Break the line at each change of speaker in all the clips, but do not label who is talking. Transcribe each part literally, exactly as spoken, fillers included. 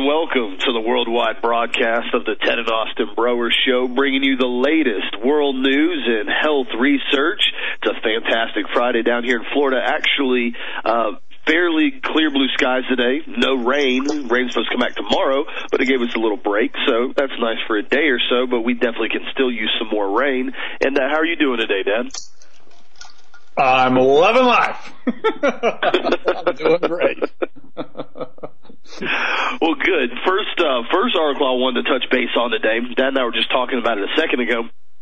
welcome to the worldwide broadcast of the Ted and Austin Broer Show, bringing you the latest world news and health research. It's a fantastic Friday down here in Florida. Actually, uh, fairly clear blue skies today. No rain. Rain's supposed to come back tomorrow, but it gave us a little break, so that's nice for a day or so, but we definitely can still use some more rain. And uh, how are you doing today, Dad?
I'm loving life. I'm doing great.
Well, good. First, uh, first article I wanted to touch base on today, Dad and I were just talking about it a second ago,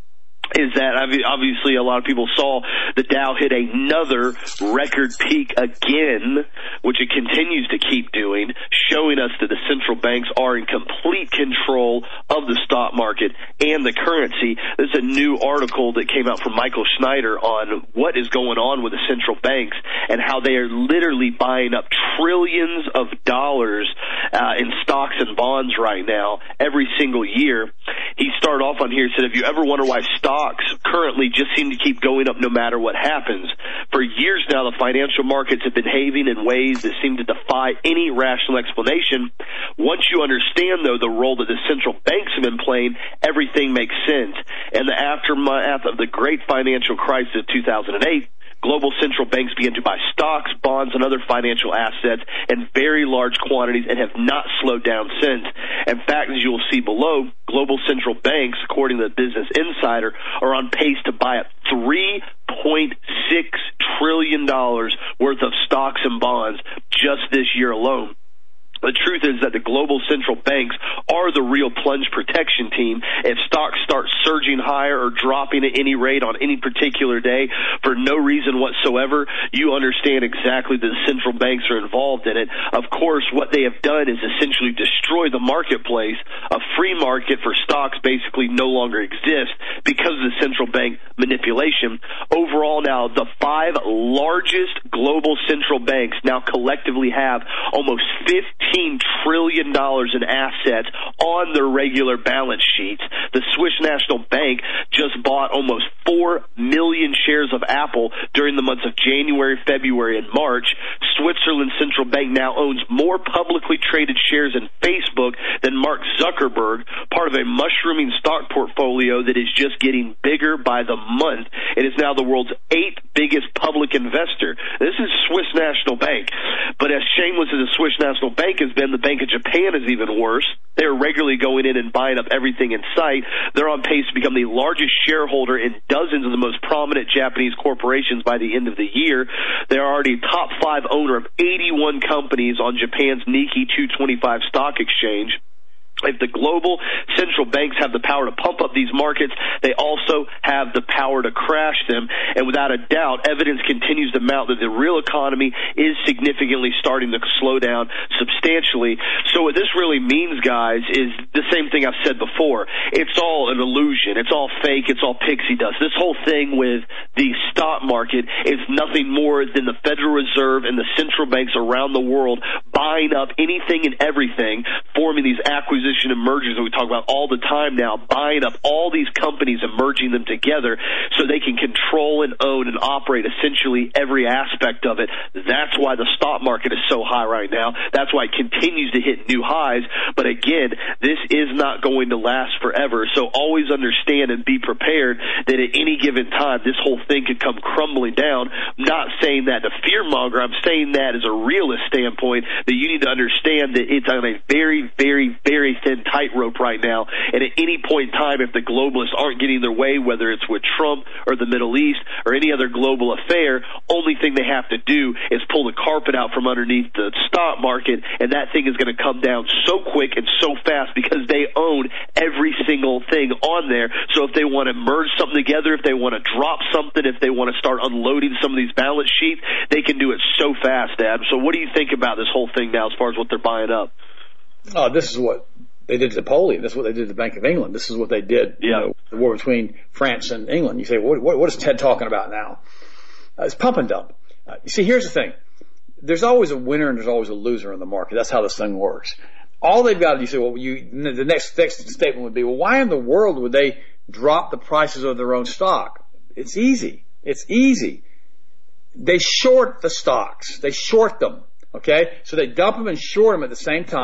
is that obviously a lot of people saw the Dow hit another record peak again, which it continues to keep doing, showing us that the central banks are in complete control of the stock market and the currency. There's a new article that came out from Michael Schneider on what is going on with the central banks and how they are literally buying up trillions of dollars uh, in stocks and bonds right now every single year. He started off on here and said, if you ever wonder why stocks currently just seem to keep going up no matter what happens. For years now, the financial markets have been behaving in ways that seem to defy any rational explanation. Once you understand, though, the role that the central banks have been playing, everything makes sense. In the aftermath of the great financial crisis of two thousand eight, global central banks began to buy stocks, bonds, and other financial assets in very large quantities and have not slowed down since. In fact, as you will see below, global central banks, according to the Business Insider, are on pace to buy up three point six trillion dollars worth of stocks and bonds just this year alone. The truth is that the global central banks are the real plunge protection team. If stocks start surging higher or dropping at any rate on any particular day for no reason whatsoever, you understand exactly that the central banks are involved in it. Of course, what they have done is essentially destroy the marketplace. A free market for stocks basically no longer exists because of the central bank manipulation. Overall now, the five largest global central banks now collectively have almost fifteen trillion dollars in assets on their regular balance sheets. The Swiss National Bank just bought almost four million shares of Apple during the months of January, February, and March. Switzerland's central bank now owns more publicly traded shares in Facebook than Mark Zuckerberg, part of a mushrooming stock portfolio that is just getting bigger by the month. It is now the world's eighth biggest public investor. This is Swiss National Bank. But as shameless as the Swiss National Bank has been, the Bank of Japan is even worse. They're regularly going in and buying up everything in sight. They're on pace to become the largest shareholder in dozens of the most prominent Japanese corporations by the end of the year. They're already top five owner of eighty-one companies on Japan's Nikkei two twenty-five stock exchange. If the global central banks have the power to pump up these markets, they also have the power to crash them. And without a doubt, evidence continues to mount that the real economy is significantly starting to slow down substantially. So what this really means, guys, is the same thing I've said before. It's all an illusion. It's all fake. It's all pixie dust. This whole thing with the stock market is nothing more than the Federal Reserve and the central banks around the world buying up anything and everything, forming these acquisitions and mergers that we talk about all the time now, buying up all these companies and merging them together so they can control and own and operate essentially every aspect of it. That's why the stock market is so high right now. That's why it continues to hit new highs. But again, this is not going to last forever. So always understand and be prepared that at any given time, this whole thing could come crumbling down. I'm not saying that to fearmonger. I'm saying that as a realist standpoint, that you need to understand that it's on a very, very, very thin tightrope right now, and at any point in time, if the globalists aren't getting their way, whether it's with Trump or the Middle East or any other global affair, only thing they have to do is pull the carpet out from underneath the stock market, and that thing is going to come down so quick and so fast because they own every single thing on there. So if they want to merge something together, if they want to drop something, if they want to start unloading some of these balance sheets, they can do it so fast, Dad. So what do you think about this whole thing now as far as what they're buying up?
Oh, this is what they did to Napoleon. This is what they did to the Bank of England. This is what they did, you
yeah.
know, the war between France and England. You say, what, what, what is Ted talking about now? Uh, it's pump and dump. Uh, you see, here's the thing. There's always a winner and there's always a loser in the market. That's how this thing works. All they've got to do, you say, well, you, the next, next statement would be, well, why in the world would they drop the prices of their own stock? It's easy. It's easy. They short the stocks. They short them. Okay? So they dump them and short them at the same time.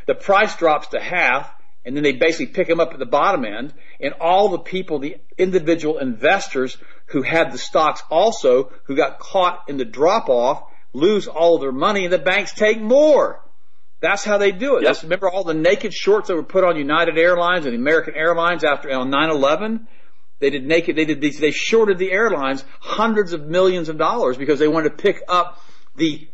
the price drops to half, and then they basically pick them up at the bottom end, and all the people, the individual investors who had the stocks also, who got caught in the drop-off, lose all of their money, and the banks take more. That's how they do it.
Yep.
That's, remember all the naked shorts that were put on United Airlines and American Airlines after on nine eleven? They did naked, they did these, they shorted the airlines hundreds of millions of dollars because they wanted to pick up the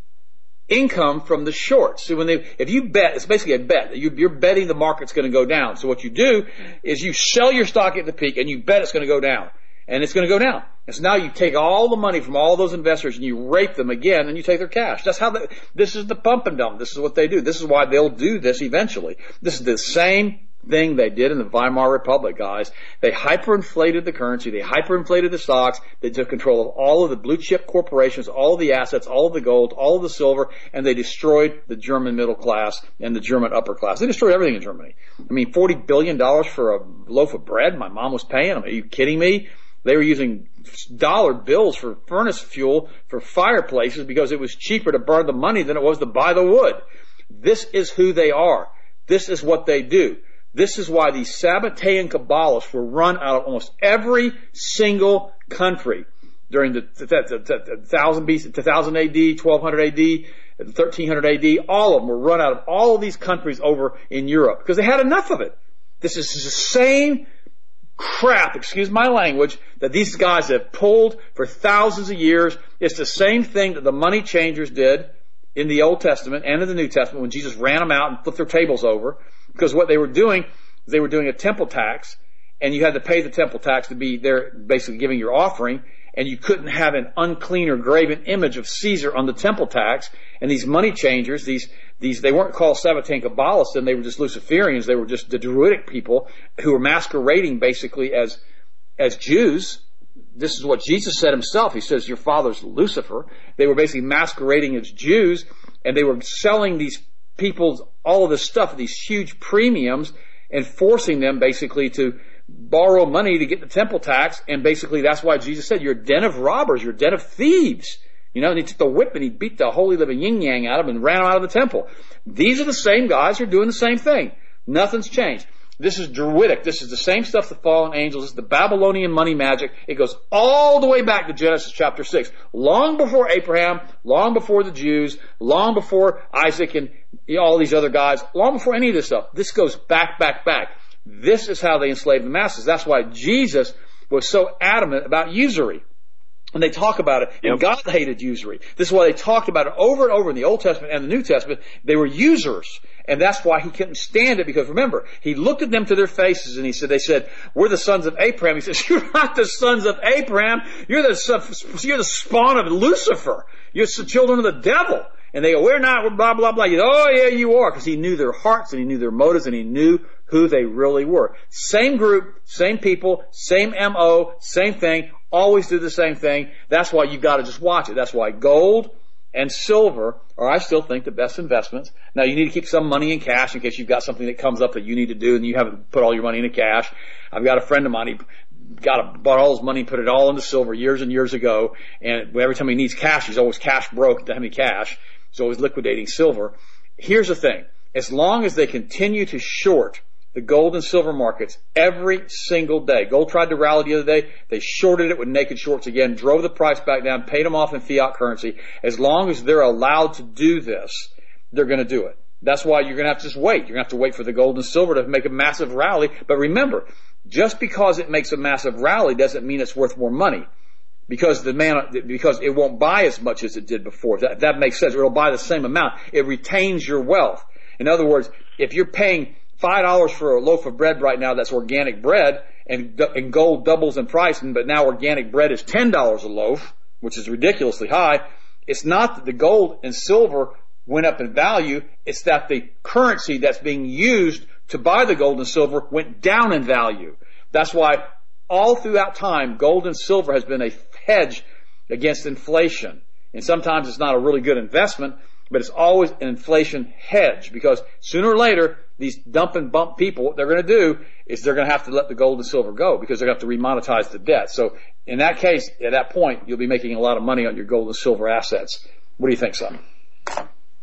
income from the shorts. So when they, if you bet, it's basically a bet. You, you're betting the market's going to go down. So what you do is you sell your stock at the peak and you bet it's going to go down. And it's going to go down. And so now you take all the money from all those investors and you rape them again and you take their cash. That's how the, this is the pump and dump. This is what they do. This is why they'll do this eventually. This is the same thing they did in the Weimar Republic, guys. They hyperinflated the currency. They hyperinflated the stocks. They took control of all of the blue chip corporations, all of the assets, all of the gold, all of the silver, and they destroyed the German middle class and the German upper class. They destroyed everything in Germany. I mean, forty billion dollars for a loaf of bread my mom was paying. I mean, are you kidding me? They were using dollar bills for furnace fuel for fireplaces because it was cheaper to burn the money than it was to buy the wood. This is who they are. This is what they do. This is why these Sabbatean Kabbalists were run out of almost every single country during the, the, the, the, the one thousand B C, one thousand A D, twelve hundred A D, thirteen hundred A D. All of them were run out of all of these countries over in Europe because they had enough of it. This is the same crap, excuse my language, that these guys have pulled for thousands of years. It's the same thing that the money changers did in the Old Testament and in the New Testament when Jesus ran them out and flipped their tables over. Because what they were doing, they were doing a temple tax, and you had to pay the temple tax to be there basically giving your offering, and you couldn't have an unclean or graven image of Caesar on the temple tax. And these money changers, these, these, they weren't called Sabbatean Kabbalists, and they were just Luciferians. They were just the Druidic people who were masquerading basically as, as Jews. This is what Jesus said himself. He says, your father's Lucifer. They were basically masquerading as Jews, and they were selling these people all of this stuff at these huge premiums and forcing them basically to borrow money to get the temple tax. And basically that's why Jesus said, you're a den of robbers, you're a den of thieves. You know, and he took the whip and he beat the holy living yin-yang out of them and ran them out of the temple. These are the same guys who are doing the same thing. Nothing's changed. This is Druidic. This is the same stuff, the fallen angels. This is the Babylonian money magic. It goes all the way back to Genesis chapter six. Long before Abraham, long before the Jews, long before Isaac and all these other guys, long before any of this stuff. This goes back, back, back. This is how they enslaved the masses. That's why Jesus was so adamant about usury. And they talk about it, and yep. God hated usury. This is why they talked about it over and over in the Old Testament and the New Testament. They were users. And that's why he couldn't stand it, because remember, he looked at them to their faces and he said, they said, we're the sons of Abraham. He says, you're not the sons of Abraham. You're the, son, you're the spawn of Lucifer. You're the children of the devil. And they go, we're not, we're blah, blah, blah. You go, oh yeah, you are. Because he knew their hearts and he knew their motives and he knew who they really were. Same group, same people, same M O, same thing. Always do the same thing. That's why you've got to just watch it. That's why gold and silver are, I still think, the best investments. Now, you need to keep some money in cash in case you've got something that comes up that you need to do and you haven't put all your money into cash. I've got a friend of mine, he got a, bought all his money and put it all into silver years and years ago. And every time he needs cash, he's always cash broke, doesn't have any cash. He's always liquidating silver. Here's the thing. As long as they continue to short the gold and silver markets every single day. Gold tried to rally the other day. They shorted it with naked shorts again, drove the price back down, paid them off in fiat currency. As long as they're allowed to do this, they're going to do it. That's why you're going to have to just wait. You're going to have to wait for the gold and silver to make a massive rally. But remember, just because it makes a massive rally doesn't mean it's worth more money. Because the man, because it won't buy as much as it did before. That, that makes sense. It'll buy the same amount. It retains your wealth. In other words, if you're paying five dollars for a loaf of bread right now that's organic bread, and, and gold doubles in price, but now organic bread is ten dollars a loaf, which is ridiculously high. It's not that the gold and silver went up in value, it's that the currency that's being used to buy the gold and silver went down in value. That's why all throughout time, gold and silver has been a hedge against inflation. And sometimes it's not a really good investment, but it's always an inflation hedge, because sooner or later, these dump and bump people, what they're going to do is they're going to have to let the gold and silver go, because they're going to have to remonetize the debt. So in that case, at that point, you'll be making a lot of money on your gold and silver assets. What do you think, son?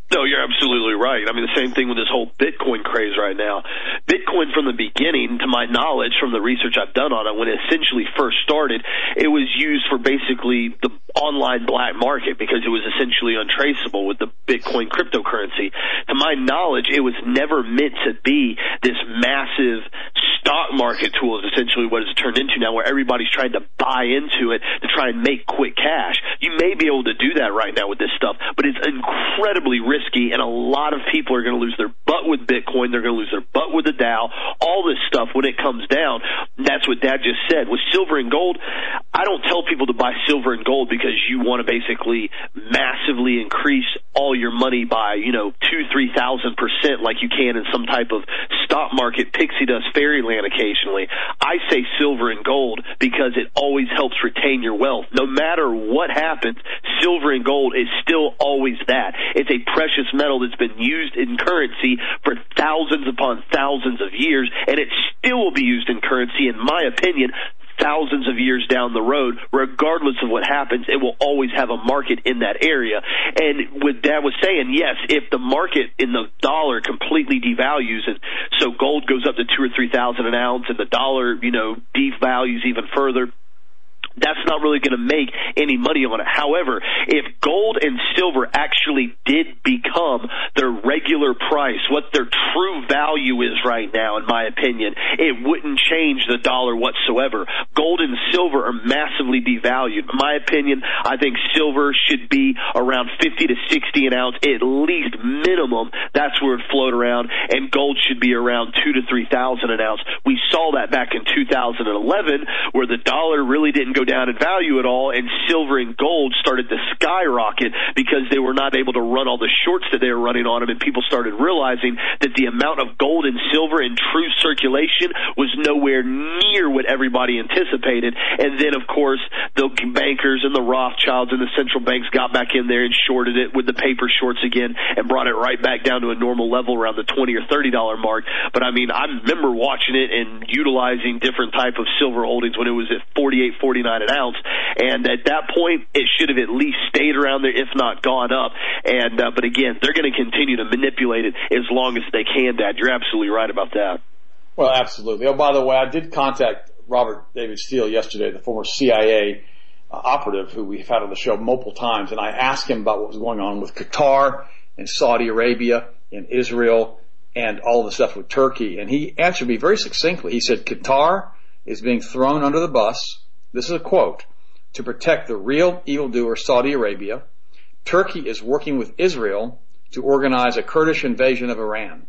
No, you're absolutely right. I mean, the same thing with this whole Bitcoin craze right now. Bitcoin from the beginning, to my knowledge, from the research I've done on it, when it essentially first started, it was used for basically the online black market because it was essentially untraceable with the Bitcoin cryptocurrency. To my knowledge, it was never meant to be this massive stock market tool is essentially what it's turned into now, where everybody's trying to buy into it to try and make quick cash. You may be able to do that right now with this stuff, but it's incredibly risky, and a lot of people are going to lose their butt with Bitcoin. They're going to lose their butt with the Dow, all this stuff when it comes down. That's what Dad just said. With silver and gold, I don't tell people to buy silver and gold because you want to basically massively increase all your money by, you know, two, three thousand percent like you can in some type of stock market pixie dust fairyland occasionally. I say silver and gold because it always helps retain your wealth. No matter what happens, silver and gold is still always that. It's a precious metal that's been used in currency for thousands upon thousands of years, and it still will be used in currency, in my opinion, thousands of years down the road. Regardless of what happens, it will always have a market in that area. And what Dad was saying, yes, if the market in the dollar completely devalues, and so gold goes up to two or three thousand an ounce, and the dollar, you know, devalues even further, that's not really going to make any money on it. However, if gold and silver actually did become their regular price, what their true value is right now, in my opinion, it wouldn't change the dollar whatsoever. Gold and silver are massively devalued. In my opinion, I think silver should be around fifty to sixty an ounce, at least minimum. That's where it float around, and gold should be around two to three thousand an ounce. We saw that back in two thousand eleven, where the dollar really didn't go down in value at all, and silver and gold started to skyrocket because they were not able to run all the shorts that they were running on them, and people started realizing that the amount of gold and silver in true circulation was nowhere near what everybody anticipated. And then, of course, the bankers and the Rothschilds and the central banks got back in there and shorted it with the paper shorts again and brought it right back down to a normal level around the twenty or thirty dollar mark. But I mean, I remember watching it and utilizing different type of silver holdings when it was at forty-eight, forty-nine an ounce, and at that point it should have at least stayed around there, if not gone up. And uh, but again, they're going to continue to manipulate it as long as they can. Dad, you're absolutely right about that.
Well, absolutely. Oh, by the way, I did contact Robert David Steele yesterday, the former C I A uh, operative who we've had on the show multiple times, and I asked him about what was going on with Qatar and Saudi Arabia and Israel and all the stuff with Turkey, and he answered me very succinctly. He said Qatar is being thrown under the bus. This is a quote, to protect the real evildoer Saudi Arabia. Turkey is working with Israel to organize a Kurdish invasion of Iran.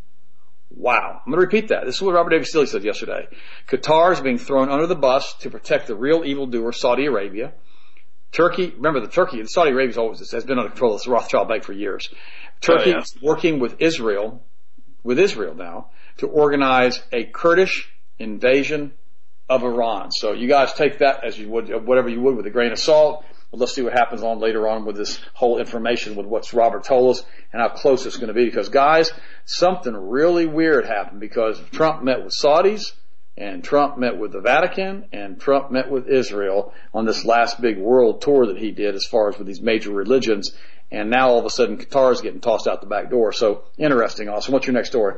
Wow. I'm going to repeat that. This is what Robert David Steele said yesterday. Qatar is being thrown under the bus to protect the real evildoer Saudi Arabia. Turkey, remember the Turkey, Saudi Arabia always has been under control of the Rothschild Bank for years. Turkey oh, yeah. is working with Israel, with Israel now, to organize a Kurdish invasion of Iran. So you guys take that as you would, whatever you would, with a grain of salt. But let's see what happens on later on with this whole information, with what's Robert told us and how close it's going to be. Because guys, something really weird happened because Trump met with Saudis, and Trump met with the Vatican, and Trump met with Israel on this last big world tour that he did as far as with these major religions. And now all of a sudden Qatar is getting tossed out the back door. So interesting. Awesome. What's your next story?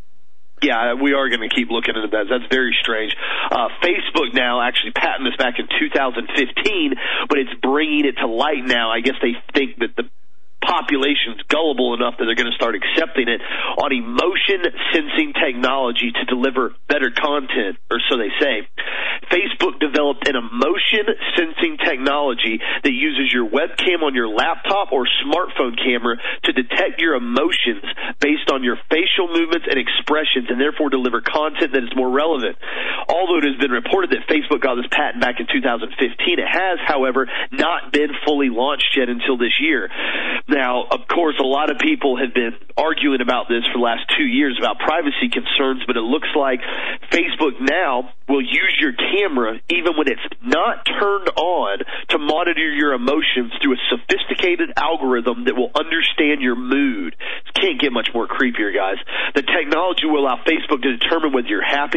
Yeah, we are going to keep looking into that. That's very strange. Uh, Facebook now actually patented this back in two thousand fifteen, but it's bringing it to light now. I guess they think that the population's gullible enough that they're going to start accepting it on emotion sensing technology to deliver better content, or so they say. Facebook developed an emotion sensing technology that uses your webcam on your laptop or smartphone camera to detect your emotions based on your facial movements and expressions, and therefore deliver content that is more relevant. Although it has been reported that Facebook got this patent back in two thousand fifteen, it has, however, not been fully launched yet until this year. Now, of course, a lot of people have been arguing about this for the last two years about privacy concerns, but it looks like Facebook now will use your camera, even when it's not turned on, to monitor your emotions through a sophisticated algorithm that will understand your mood. Can't get much more creepier, guys. The technology will allow Facebook to determine whether you're happy,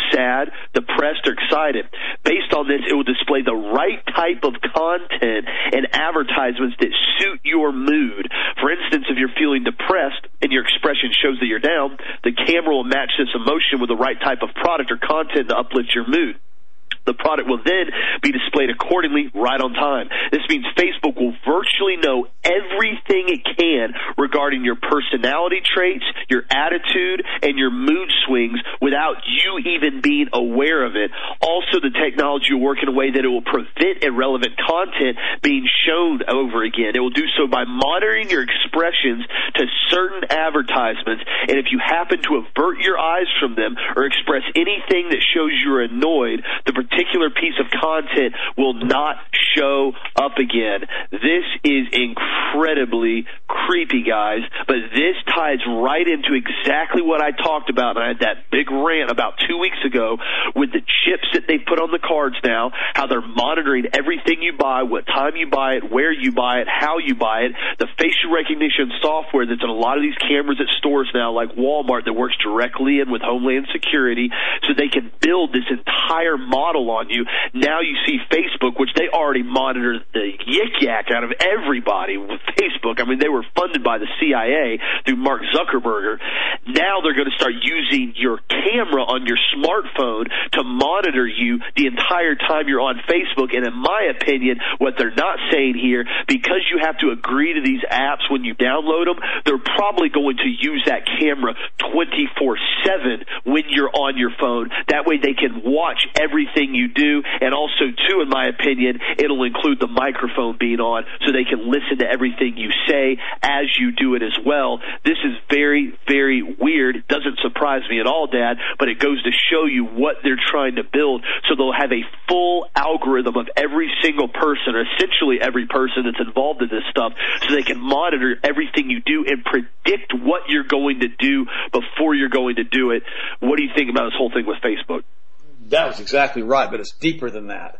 sad, depressed, or excited. Based on this, it will display the right type of content and advertisements that suit your mood. For instance, if you're feeling depressed and your expression shows that you're down, the camera will match this emotion with the right type of product or content to uplift your mood. The product will then be displayed accordingly right on time. This means Facebook will virtually know everything it can regarding your personality traits, your attitude, and your mood swings without you even being aware of it. Also, the technology will work in a way that it will prevent irrelevant content being shown over again. It will do so by monitoring your expressions to certain advertisements, and if you happen to avert your eyes from them or express anything that shows you're annoyed, the particular piece of content will not show up again. This is incredibly creepy, guys, but this ties right into exactly what I talked about. And I had that big rant about two weeks ago with the chips that they put on the cards now, how they're monitoring everything you buy, what time you buy it, where you buy it, how you buy it, the facial recognition software that's in a lot of these cameras at stores now, like Walmart, that works directly in with Homeland Security, so they can build this entire model on you. Now you see Facebook, which they already monitor the yik-yak out of everybody with Facebook. I mean, they were funded by the C I A through Mark Zuckerberg. Now they're going to start using your camera on your smartphone to monitor you the entire time you're on Facebook. And in my opinion, what they're not saying here, because you have to agree to these apps when you download them, they're probably going to use that camera twenty-four seven when you're on your phone. That way they can watch everything you do, and also, too, in my opinion, it'll include the microphone being on so they can listen to everything you say as you do it as well. This is very, very weird. It doesn't surprise me at all, Dad, but it goes to show you what they're trying to build. So they'll have a full algorithm of every single person, or essentially every person that's involved in this stuff, so they can monitor everything you do and predict what you're going to do before you're going to do it. What do you think about this whole thing with Facebook?
That was exactly right, but it's deeper than that.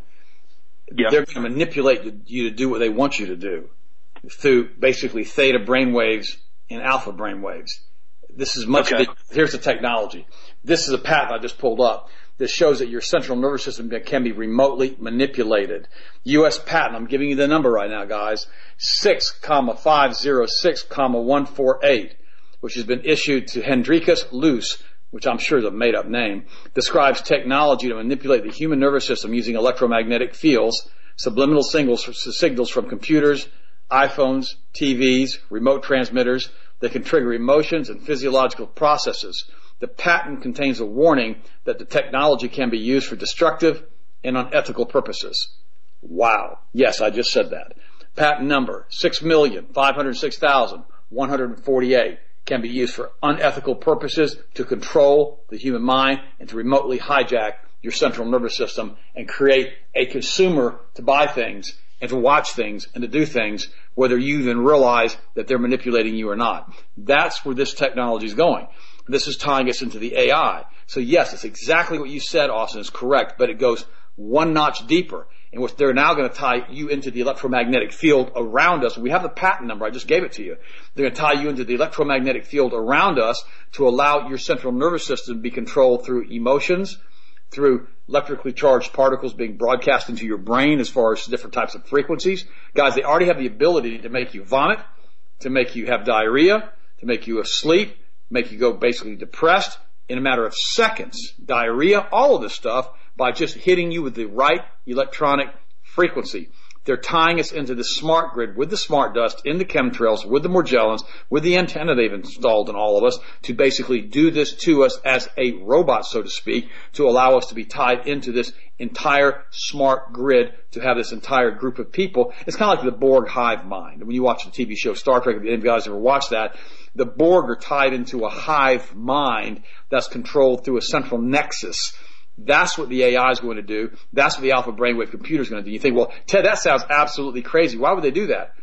Yep. They're going to manipulate you to do what they want you to do through basically theta brainwaves and alpha brainwaves. This is much
okay.
big. Here's the technology. This is a patent I just pulled up that shows that your central nervous system can be remotely manipulated. U S patent, I'm giving you the number right now, guys, six five zero six one four eight, which has been issued to Hendrikus Luce, which I'm sure is a made-up name, describes technology to manipulate the human nervous system using electromagnetic fields, subliminal signals, signals from computers, iPhones, T Vs, remote transmitters that can trigger emotions and physiological processes. The patent contains a warning that the technology can be used for destructive and unethical purposes. Wow. Yes, I just said that. Patent number six million five hundred six thousand one hundred forty-eight. Can be used for unethical purposes to control the human mind and to remotely hijack your central nervous system and create a consumer to buy things and to watch things and to do things whether you even realize that they're manipulating you or not. That's where this technology is going. This is tying us into the A I. So yes, it's exactly what you said, Austin, is correct, but it goes one notch deeper. In which they're now going to tie you into the electromagnetic field around us. We have the patent number. I just gave it to you. They're going to tie you into the electromagnetic field around us to allow your central nervous system to be controlled through emotions, through electrically charged particles being broadcast into your brain as far as different types of frequencies. Guys, they already have the ability to make you vomit, to make you have diarrhea, to make you asleep, make you go basically depressed in a matter of seconds. Diarrhea, all of this stuff, by just hitting you with the right electronic frequency. They're tying us into the smart grid with the smart dust, in the chemtrails, with the Morgellons, with the antenna they've installed in all of us to basically do this to us as a robot, so to speak, to allow us to be tied into this entire smart grid, to have this entire group of people. It's kind of like the Borg hive mind. When you watch the T V show Star Trek, if any of you guys ever watched that, the Borg are tied into a hive mind that's controlled through a central nexus. That's what the A I is going to do. That's what the alpha brainwave computer is going to do. You think, well, Ted, that sounds absolutely crazy. Why would they do that?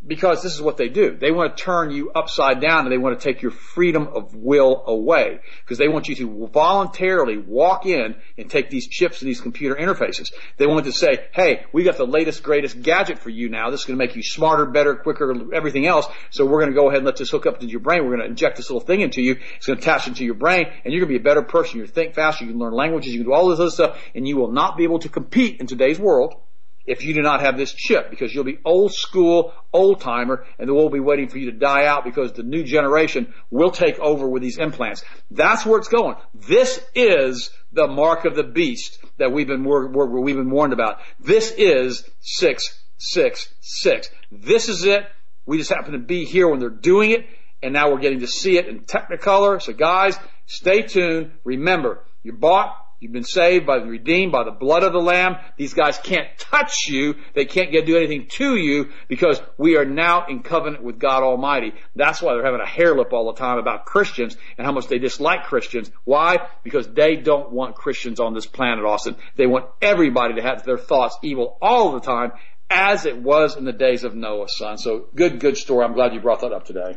Because this is what they do. They want to turn you upside down, and they want to take your freedom of will away. Because they want you to voluntarily walk in and take these chips and these computer interfaces. They want to say, hey, we got the latest, greatest gadget for you now. This is going to make you smarter, better, quicker, everything else. So we're going to go ahead and let this hook up into your brain. We're going to inject this little thing into you. It's going to attach into your brain, and you're going to be a better person. You're going to think faster. You can learn languages. You can do all this other stuff, and you will not be able to compete in today's world if you do not have this chip, because you'll be old school, old timer, and they will be waiting for you to die out because the new generation will take over with these implants. That's where it's going. This is the mark of the beast that we've been we've been warned about. This is six six six. This is it. We just happen to be here when they're doing it, and now we're getting to see it in Technicolor. So guys, stay tuned. Remember, you're bought. You've been saved, by redeemed by the blood of the Lamb. These guys can't touch you. They can't get do anything to you because we are now in covenant with God Almighty. That's why they're having a hair lip all the time about Christians and how much they dislike Christians. Why? Because they don't want Christians on this planet, Austin. They want everybody to have their thoughts evil all the time, as it was in the days of Noah's son. So good, good story. I'm glad you brought that up today.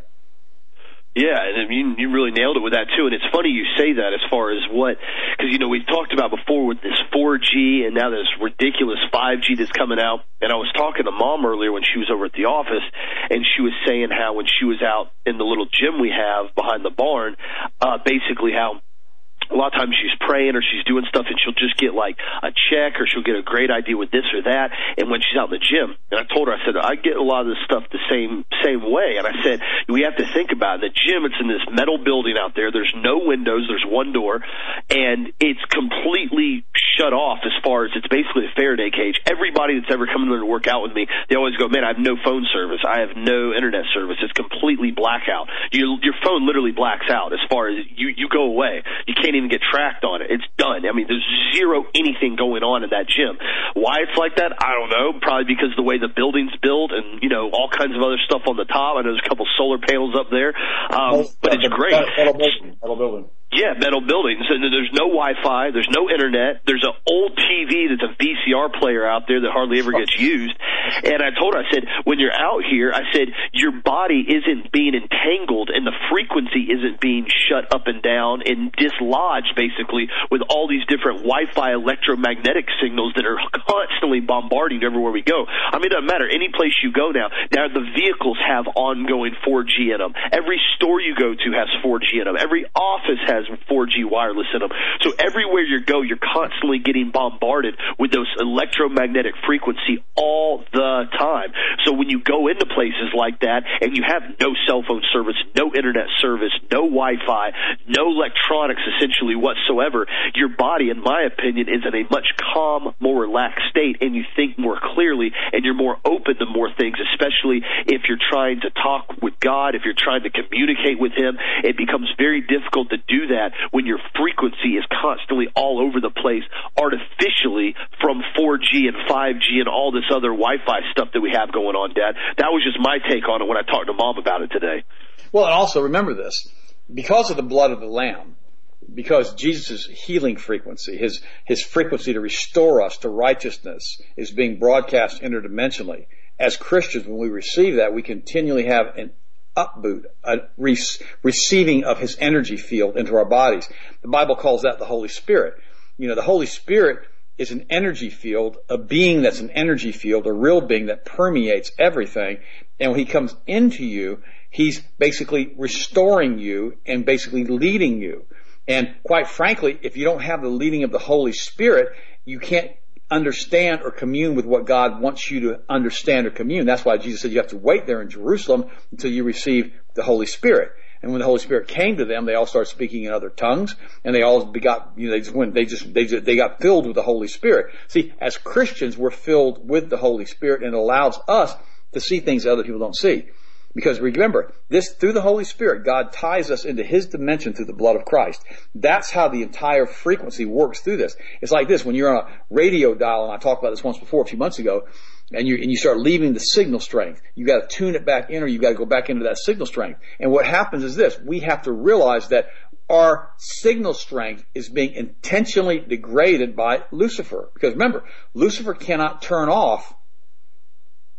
Yeah, and you, you really nailed it with that, too. And it's funny you say that as far as what, because, you know, we've talked about before with this four G and now this ridiculous five G that's coming out. And I was talking to Mom earlier when she was over at the office, and she was saying how when she was out in the little gym we have behind the barn, uh, basically how a lot of times she's praying or she's doing stuff and she'll just get like a check or she'll get a great idea with this or that. And when she's out in the gym, and I told her, I said, I get a lot of this stuff the same same way. And I said, we have to think about it. The gym, it's in this metal building out there. There's no windows. There's one door. And it's completely shut off as far as it's basically a Faraday cage. Everybody that's ever come in there to work out with me, they always go, man, I have no phone service. I have no internet service. It's completely blackout. You, your phone literally blacks out as far as you, you go away. You can't even get tracked on it. It's done. I mean, there's zero anything going on in that gym. Why it's like that, I don't know. Probably because of the way the building's built and, you know, all kinds of other stuff on the top. I know there's a couple solar panels up there. Um, but it's great.
Metal building. Metal building.
Yeah, metal buildings. And there's no Wi-Fi. There's no internet. There's an old T V that's a V C R player out there that hardly ever gets used. And I told her, I said, when you're out here, I said, your body isn't being entangled and the frequency isn't being shut up and down and dislodged, basically, with all these different Wi-Fi electromagnetic signals that are constantly bombarding everywhere we go. I mean, it doesn't matter. Any place you go now, now the vehicles have ongoing four G in them. Every store you go to has four G in them. Every office has four G wireless in them. So everywhere you go, you're constantly getting bombarded with those electromagnetic frequency all the time. So when you go into places like that and you have no cell phone service, no internet service, no Wi-Fi, no electronics essentially whatsoever, your body, in my opinion, is in a much calm, more relaxed state, and you think more clearly and you're more open to more things, especially if you're trying to talk with God, if you're trying to communicate with Him. It becomes very difficult to do that when your frequency is constantly all over the place artificially from four G and five G and all this other Wi-Fi stuff that we have going on, Dad. That was just my take on it when I talked to Mom about it today.
Well, and also remember this, because of the blood of the Lamb, because Jesus' healing frequency, his, his frequency to restore us to righteousness is being broadcast interdimensionally. As Christians, when we receive that, we continually have an upboot, a re- receiving of his energy field into our bodies. The Bible calls that the Holy Spirit. You know, the Holy Spirit is an energy field, a being that's an energy field, a real being that permeates everything. And when he comes into you, he's basically restoring you and basically leading you. And quite frankly, if you don't have the leading of the Holy Spirit, you can't understand or commune with what God wants you to understand or commune. That's why Jesus said you have to wait there in Jerusalem until you receive the Holy Spirit. And when the Holy Spirit came to them, they all started speaking in other tongues, and they all begot, you know, they just went, they just, they just, they got filled with the Holy Spirit. See, as Christians, we're filled with the Holy Spirit, and it allows us to see things that other people don't see. Because remember, this, through the Holy Spirit, God ties us into His dimension through the blood of Christ. That's how the entire frequency works through this. It's like this, when you're on a radio dial, and I talked about this once before a few months ago, and you, and you start leaving the signal strength. You gotta tune it back in, or you gotta go back into that signal strength. And what happens is this, we have to realize that our signal strength is being intentionally degraded by Lucifer. Because remember, Lucifer cannot turn off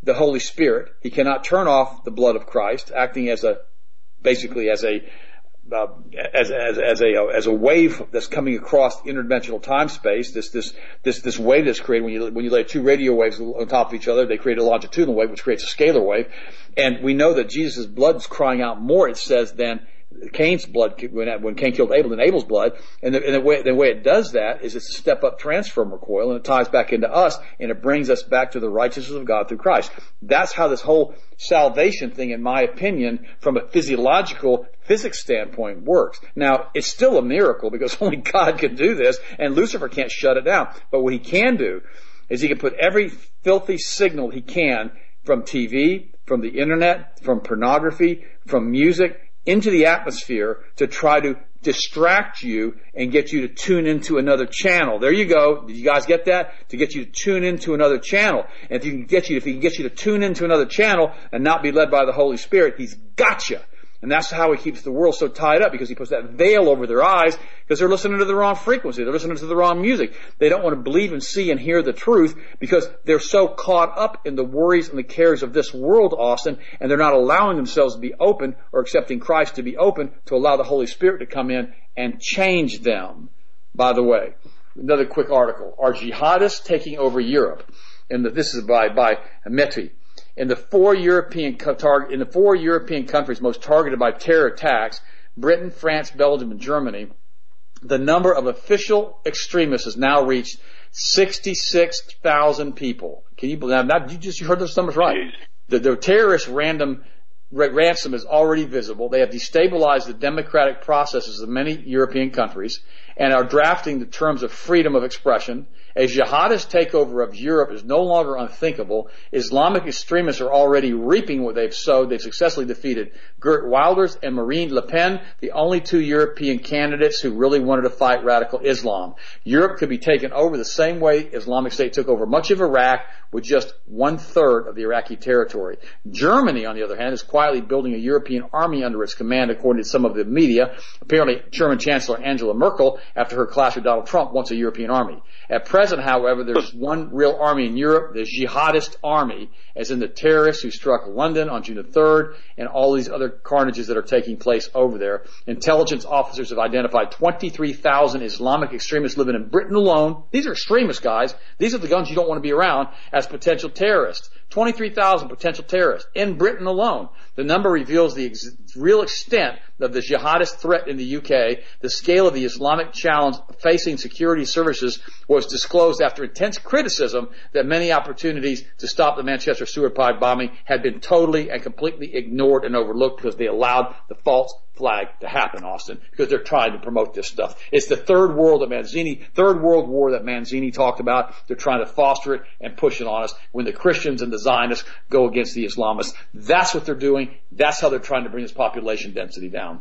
the Holy Spirit. He cannot turn off the blood of Christ, acting as a, basically as a, uh, as, as, as a, as a wave that's coming across interdimensional time space. This, this, this, this wave that's created when you, when you lay two radio waves on top of each other, they create a longitudinal wave, which creates a scalar wave. And we know that Jesus' blood is crying out more, it says, than Cain's blood, when, when Cain killed Abel, than Abel's blood. And, the, and the, way, the way it does that is it's a step-up transform recoil, and it ties back into us, and it brings us back to the righteousness of God through Christ. That's how this whole salvation thing, in my opinion, from a physiological physics standpoint, works. Now, it's still a miracle because only God can do this, and Lucifer can't shut it down. But what he can do is he can put every filthy signal he can from T V, from the internet, from pornography, from music, into the atmosphere to try to distract you and get you to tune into another channel. There you go. Did you guys get that? To get you to tune into another channel. And if you can get you, if he can get you to tune into another channel and not be led by the Holy Spirit, he's got you. And that's how he keeps the world so tied up, because he puts that veil over their eyes because they're listening to the wrong frequency. They're listening to the wrong music. They don't want to believe and see and hear the truth because they're so caught up in the worries and the cares of this world, Austin, and they're not allowing themselves to be open or accepting Christ to be open to allow the Holy Spirit to come in and change them. By the way, another quick article. Are jihadists taking over Europe? And this is by, by Metri. In the four European target, in the four European countries most targeted by terror attacks, Britain, France, Belgium, and Germany, the number of official extremists has now reached sixty-six thousand people. Can you believe that? You just you heard those numbers right. The, the terrorist random ransom is already visible. They have destabilized the democratic processes of many European countries and are drafting the terms of freedom of expression. A jihadist takeover of Europe is no longer unthinkable. Islamic extremists are already reaping what they've sowed. They've successfully defeated Geert Wilders and Marine Le Pen, the only two European candidates who really wanted to fight radical Islam. Europe could be taken over the same way Islamic State took over much of Iraq with just one-third of the Iraqi territory. Germany, on the other hand, is quietly building a European army under its command, according to some of the media. Apparently, German Chancellor Angela Merkel, after her clash with Donald Trump, wants a European army. At present, however, there's one real army in Europe, the jihadist army, as in the terrorists who struck London on June the third and all these other carnages that are taking place over there. Intelligence officers have identified twenty-three thousand Islamic extremists living in Britain alone. These are extremist guys. These are the guns you don't want to be around as potential terrorists. twenty-three thousand potential terrorists in Britain alone. The number reveals the ex- real extent of the jihadist threat in the U K. The scale of the Islamic challenge facing security services was disclosed after intense criticism that many opportunities to stop the Manchester sewer pipe bombing had been totally and completely ignored and overlooked because they allowed the false flag to happen, Austin, because they're trying to promote this stuff. It's the third world that Manzini, third world war that Manzini talked about. They're trying to foster it and push it on us when the Christians and the Zionists go against the Islamists. That's what they're doing. That's how they're trying to bring this population density down.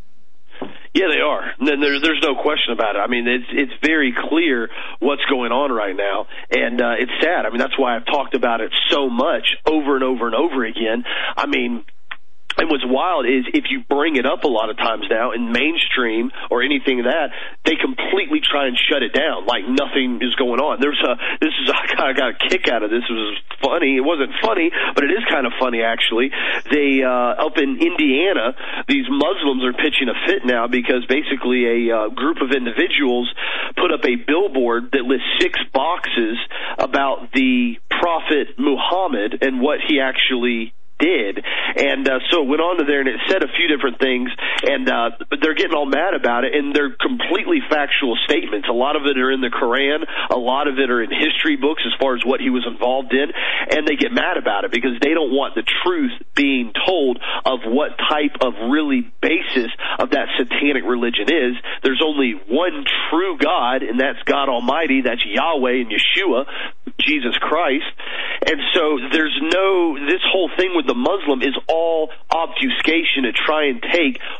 Yeah, they are. There's there's no question about it. I mean, it's it's very clear what's going on right now, and uh, it's sad. I mean, that's why I've talked about it so much over and over and over again. I mean, and what's wild is if you bring it up a lot of times now in mainstream or anything of that, they completely try and shut it down like nothing is going on. There's a, this is, I kind of got a kick out of this. It was funny. It wasn't funny, but it is kind of funny actually. They, uh, up in Indiana, these Muslims are pitching a fit now because basically a uh, group of individuals put up a billboard that lists six boxes about the Prophet Muhammad and what he actually did. And uh, so it went on to there, and it said a few different things, and uh, they're getting all mad about it, and they're completely factual statements. A lot of it are in the Quran, a lot of it are in history books as far as what he was involved in, and they get mad about it because they don't want the truth being told of what type of really basis of that satanic religion is. There's only one true God, and that's God Almighty, that's Yahweh and Yeshua, Jesus Christ. And so there's no, this whole thing with the Muslim is all obfuscation to try and take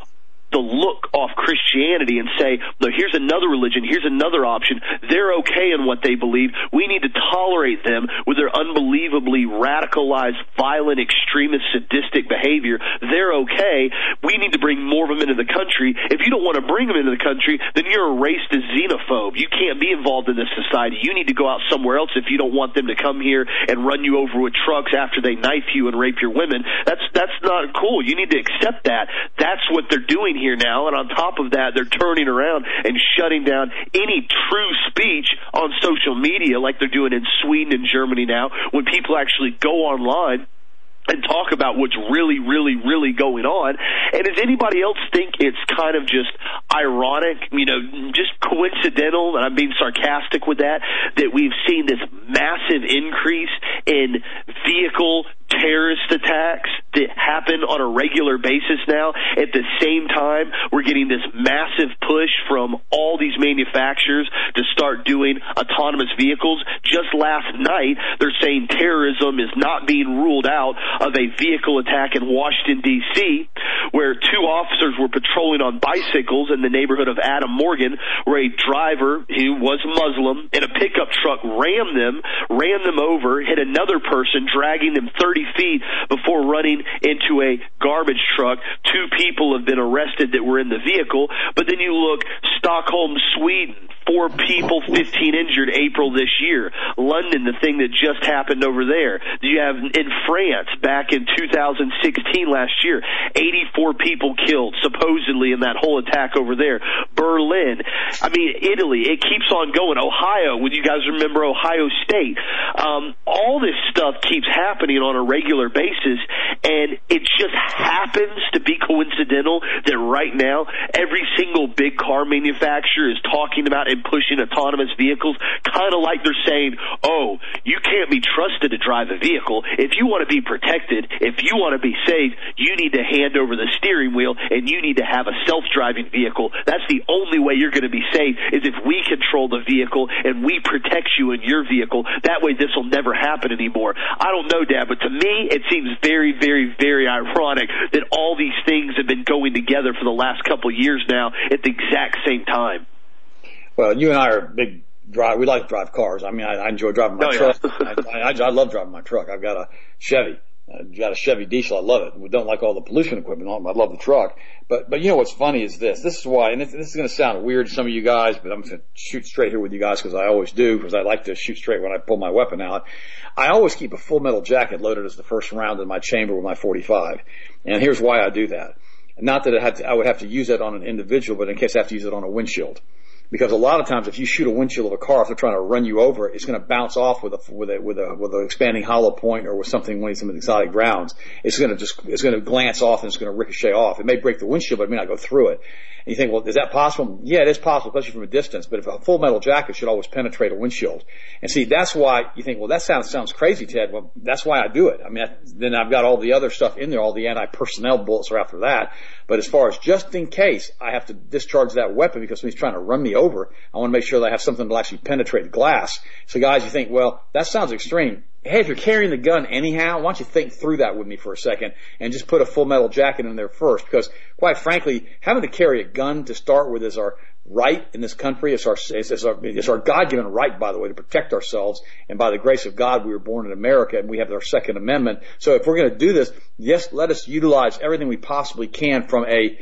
the look off Christianity and say, no, here's another religion, here's another option. They're okay in what they believe. We need to tolerate them with their unbelievably radicalized, violent, extremist, sadistic behavior. They're okay. We need to bring more of them into the country. If you don't want to bring them into the country, then you're a racist xenophobe. You can't be involved in this society. You need to go out somewhere else if you don't want them to come here and run you over with trucks after they knife you and rape your women. That's that's not cool. You need to accept that. That's what they're doing here now. And on top of that, they're turning around and shutting down any true speech on social media like they're doing in Sweden and Germany now, when people actually go online and talk about what's really, really, really going on. And does anybody else think it's kind of just ironic, you know, just coincidental, and I'm being sarcastic with that, that we've seen this massive increase in vehicle terrorist attacks that happen on a regular basis now? At the same time, we're getting this massive push from all these manufacturers to start doing autonomous vehicles. Just last night, they're saying terrorism is not being ruled out of a vehicle attack in Washington, D C, where two officers were patrolling on bicycles in the neighborhood of Adam Morgan, where a driver who was Muslim in a pickup truck rammed them, ran them over, hit another person, dragging them thirty feet before running into a garbage truck. Two people have been arrested that were in the vehicle. But then you look, Stockholm, Sweden, four people, fifteen injured April this year. London, the thing that just happened over there. You have in France, back in two thousand sixteen, last year, eighty-four people killed, supposedly, in that whole attack over there. Berlin, I mean, Italy, it keeps on going. Ohio, would you guys remember Ohio State? Um, all this stuff keeps happening on a regular basis, and it just happens to be coincidental that right now every single big car manufacturer is talking about and pushing autonomous vehicles, kind of like they're saying, oh, you can't be trusted to drive a vehicle. If you want to be protected, if you want to be safe, you need to hand over the steering wheel and you need to have a self-driving vehicle. That's the only way you're going to be safe, is if we control the vehicle and we protect you in your vehicle. That way this will never happen anymore. I don't know, Dad, but to me it seems very, very, very ironic that all these things have been going together for the last couple of years now at the exact same time.
Well, you and I are big drive. We like to drive cars. I mean, I, I enjoy driving my oh, truck. Yeah. I, I, I love driving my truck. I've got a Chevy. I've got a Chevy diesel. I love it. We don't like all the pollution equipment on it. I love the truck. But, but you know what's funny is this. This is why, and this, this is going to sound weird to some of you guys, but I'm going to shoot straight here with you guys because I always do, because I like to shoot straight when I pull my weapon out. I always keep a full metal jacket loaded as the first round in my chamber with my forty-five. And here's why I do that. Not that it had to, I would have to use it on an individual, but in case I have to use it on a windshield. Because a lot of times, if you shoot a windshield of a car, if they're trying to run you over, it's going to bounce off with a with a with a with an expanding hollow point or with something, one of some exotic grounds. It's going to just it's going to glance off and it's going to ricochet off. It may break the windshield, but it may not go through it. And you think, well, is that possible? Yeah, it is possible, especially from a distance. But if a full metal jacket should always penetrate a windshield. And see, that's why you think, well, that sounds sounds crazy, Ted. Well, that's why I do it. I mean, I, then I've got all the other stuff in there. All the anti-personnel bullets are after that. But as far as just in case I have to discharge that weapon because somebody's trying to run me over, I want to make sure that I have something that will actually penetrate the glass. So guys, you think, well, that sounds extreme. Hey, if you're carrying the gun anyhow, why don't you think through that with me for a second and just put a full metal jacket in there first? Because quite frankly, having to carry a gun to start with is our right in this country. It's our, it's our, it's our God-given right, by the way, to protect ourselves. And by the grace of God, we were born in America and we have our Second Amendment. So if we're going to do this, yes, let us utilize everything we possibly can from a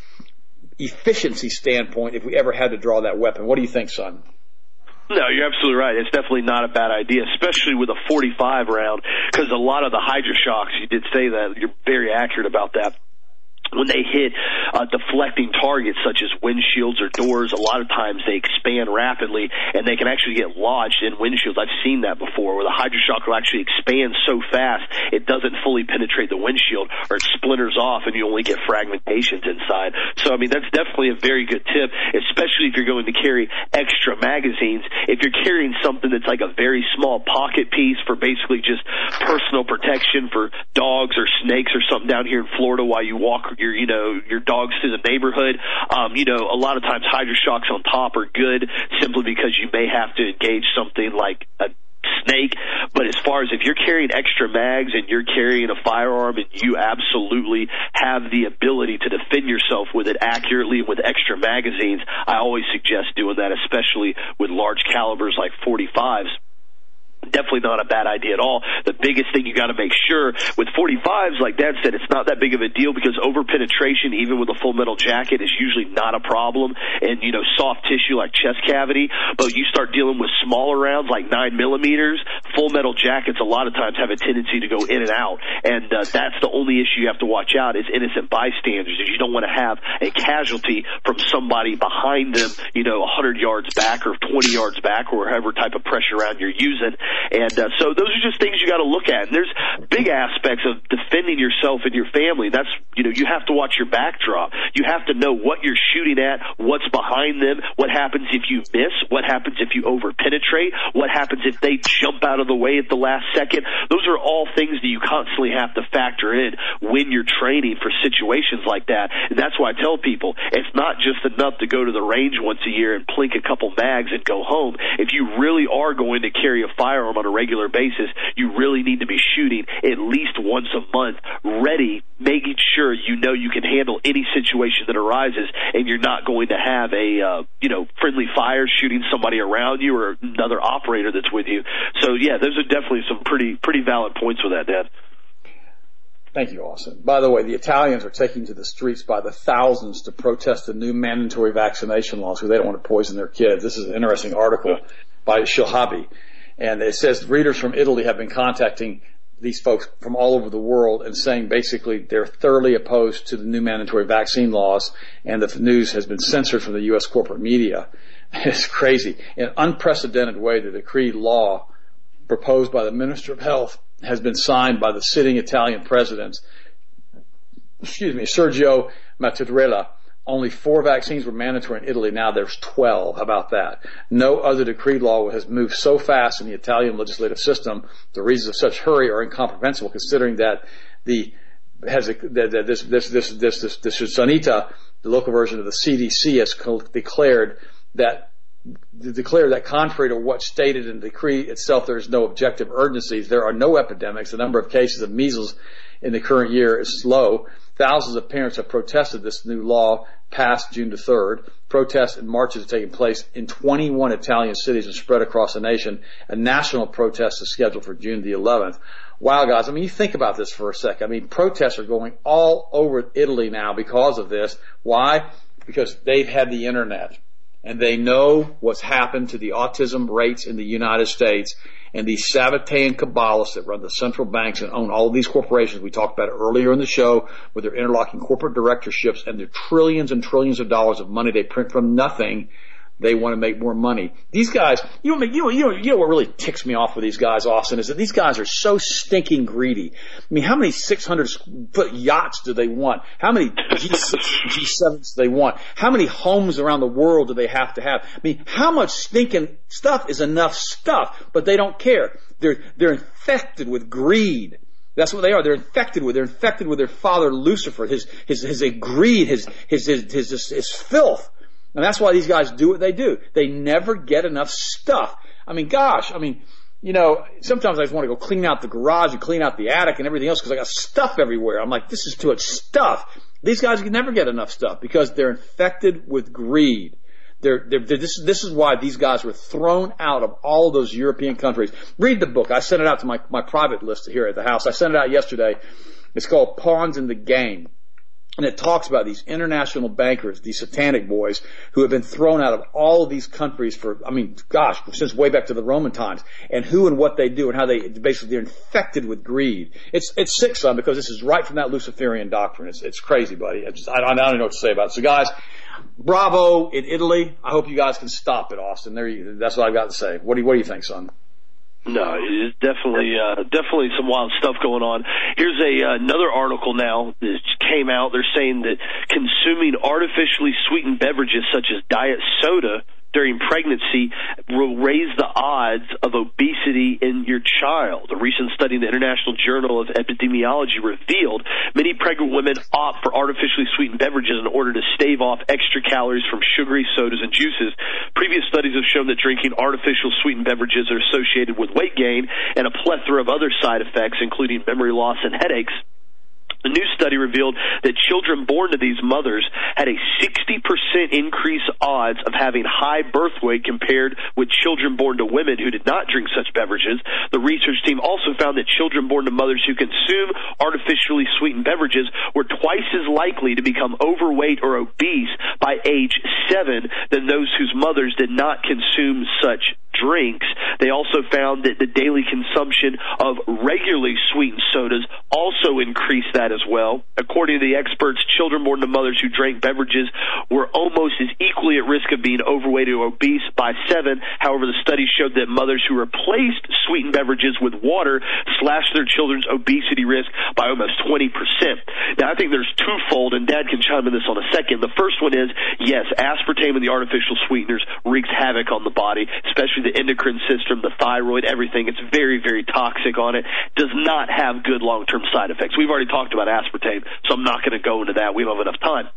efficiency standpoint if we ever had to draw that weapon. What do you think, son?
No, you're absolutely right. It's definitely not a bad idea, especially with a forty-five round, because a lot of the hydroshocks, you did say that, you're very accurate about that. When they hit uh, deflecting targets such as windshields or doors, a lot of times they expand rapidly and they can actually get lodged in windshields. I've seen that before, where the hydroshock will actually expand so fast it doesn't fully penetrate the windshield, or it splinters off and you only get fragmentations inside. So, I mean, that's definitely a very good tip, especially if you're going to carry extra magazines. If you're carrying something that's like a very small pocket piece for basically just personal protection for dogs or snakes or something down here in Florida while you walk your, you know, your dogs through the neighborhood. Um, you know, a lot of times hydroshocks on top are good simply because you may have to engage something like a snake. But as far as if you're carrying extra mags and you're carrying a firearm and you absolutely have the ability to defend yourself with it accurately with extra magazines, I always suggest doing that, especially with large calibers like forty-fives. Definitely not a bad idea at all. The biggest thing you got to make sure with forty-fives, like Dad said, it's not that big of a deal because over penetration, even with a full metal jacket, is usually not a problem. And, you know, soft tissue like chest cavity, but you start dealing with smaller rounds like nine millimeters, full metal jackets a lot of times have a tendency to go in and out. And uh, that's the only issue you have to watch out is innocent bystanders. Is you don't want to have a casualty from somebody behind them, you know, one hundred yards back or twenty yards back or whatever type of pressure round you're using. And uh, so those are just things you got to look at. And there's big aspects of defending yourself and your family. That's, you know, you have to watch your backdrop. You have to know what you're shooting at, what's behind them, what happens if you miss, what happens if you over-penetrate, what happens if they jump out of the way at the last second. Those are all things that you constantly have to factor in when you're training for situations like that. And that's why I tell people it's not just enough to go to the range once a year and plink a couple mags and go home. If you really are going to carry a firearm on a regular basis, you really need to be shooting at least once a month, ready, making sure you know you can handle any situation that arises, and you're not going to have a uh, you know friendly fire shooting somebody around you or another operator that's with you. So yeah, those are definitely some pretty pretty valid points with that, Dad.
Thank you, Austin. By the way, the Italians are taking to the streets by the thousands to protest the new mandatory vaccination laws because they don't want to poison their kids. This is an interesting article by Shilhabi. And it says readers from Italy have been contacting these folks from all over the world and saying basically they're thoroughly opposed to the new mandatory vaccine laws, and the news has been censored from the U S corporate media. It's crazy. In an unprecedented way, the decree law proposed by the Minister of Health has been signed by the sitting Italian president, excuse me, Sergio Mattarella. Only four vaccines were mandatory in Italy. Now there's twelve. How about that? No other decree law has moved so fast in the Italian legislative system. The reasons of such hurry are incomprehensible, considering that the has a, that this this this this this, this Sanita, the local version of the C D C, has declared that declared that contrary to what's stated in the decree itself, there is no objective urgencies. There are no epidemics. The number of cases of measles in the current year is low. Thousands of parents have protested this new law passed June the third. Protests and marches have taken place in twenty-one Italian cities and spread across the nation. A national protest is scheduled for June the eleventh. Wow, guys, I mean, you think about this for a second. I mean, protests are going all over Italy now because of this. Why? Because they've had the internet. And they know what's happened to the autism rates in the United States. And these Sabbatean Kabbalists that run the central banks and own all of these corporations we talked about earlier in the show with their interlocking corporate directorships and their trillions and trillions of dollars of money they print from nothing. They want to make more money. These guys, you know, you know, you know, you know what really ticks me off with these guys, Austin, is that these guys are so stinking greedy. I mean, how many six hundred foot yachts do they want? How many G six, G sevens do they want? How many homes around the world do they have to have? I mean, how much stinking stuff is enough stuff? But they don't care. They're, they're infected with greed. That's what they are. They're infected with. They're infected with their father Lucifer, his, his, his, his greed, his, his, his, his, his, his filth. And that's why these guys do what they do. They never get enough stuff. I mean, gosh, I mean, you know, sometimes I just want to go clean out the garage and clean out the attic and everything else because I got stuff everywhere. I'm like, this is too much stuff. These guys can never get enough stuff because they're infected with greed. They're, they're, they're, this, this is why these guys were thrown out of all those European countries. Read the book. I sent it out to my, my private list here at the house. I sent it out yesterday. It's called Pawns in the Game. And it talks about these international bankers, these satanic boys, who have been thrown out of all of these countries for, I mean, gosh, since way back to the Roman times, and who and what they do and how they basically they're infected with greed. It's it's sick, son, because this is right from that Luciferian doctrine. It's it's crazy, buddy. I just I, I don't know what to say about it. So, guys, bravo in Italy. I hope you guys can stop it, Austin. There, you, that's what I've got to say. What do you, what do you think, son?
No, it's definitely, uh, definitely some wild stuff going on. Here's a, uh, another article now that came out. They're saying that consuming artificially sweetened beverages such as diet soda during pregnancy will raise the odds of obesity in your child. A recent study in the International Journal of Epidemiology revealed many pregnant women opt for artificially sweetened beverages in order to stave off extra calories from sugary sodas and juices. Previous studies have shown that drinking artificial sweetened beverages are associated with weight gain and a plethora of other side effects, including memory loss and headaches. A new study revealed that children born to these mothers had a sixty percent increase odds of having high birth weight compared with children born to women who did not drink such beverages. The research team also found that children born to mothers who consume artificially sweetened beverages were twice as likely to become overweight or obese by age seven than those whose mothers did not consume such drinks. They also found that the daily consumption of regularly sweetened sodas also increased that as well. According to the experts, children born to mothers who drank beverages were almost as equally at risk of being overweight or obese by seven. However, the study showed that mothers who replaced sweetened beverages with water slashed their children's obesity risk by almost twenty percent. Now, I think there's twofold, and Dad can chime in this on a second. The first one is, yes, aspartame and the artificial sweeteners wreaks havoc on the body, especially the endocrine system, the thyroid, everything. It's very, very toxic on it. Does not have good long-term side effects. We've already talked about aspartame, so I'm not going to go into that. We don't have enough time.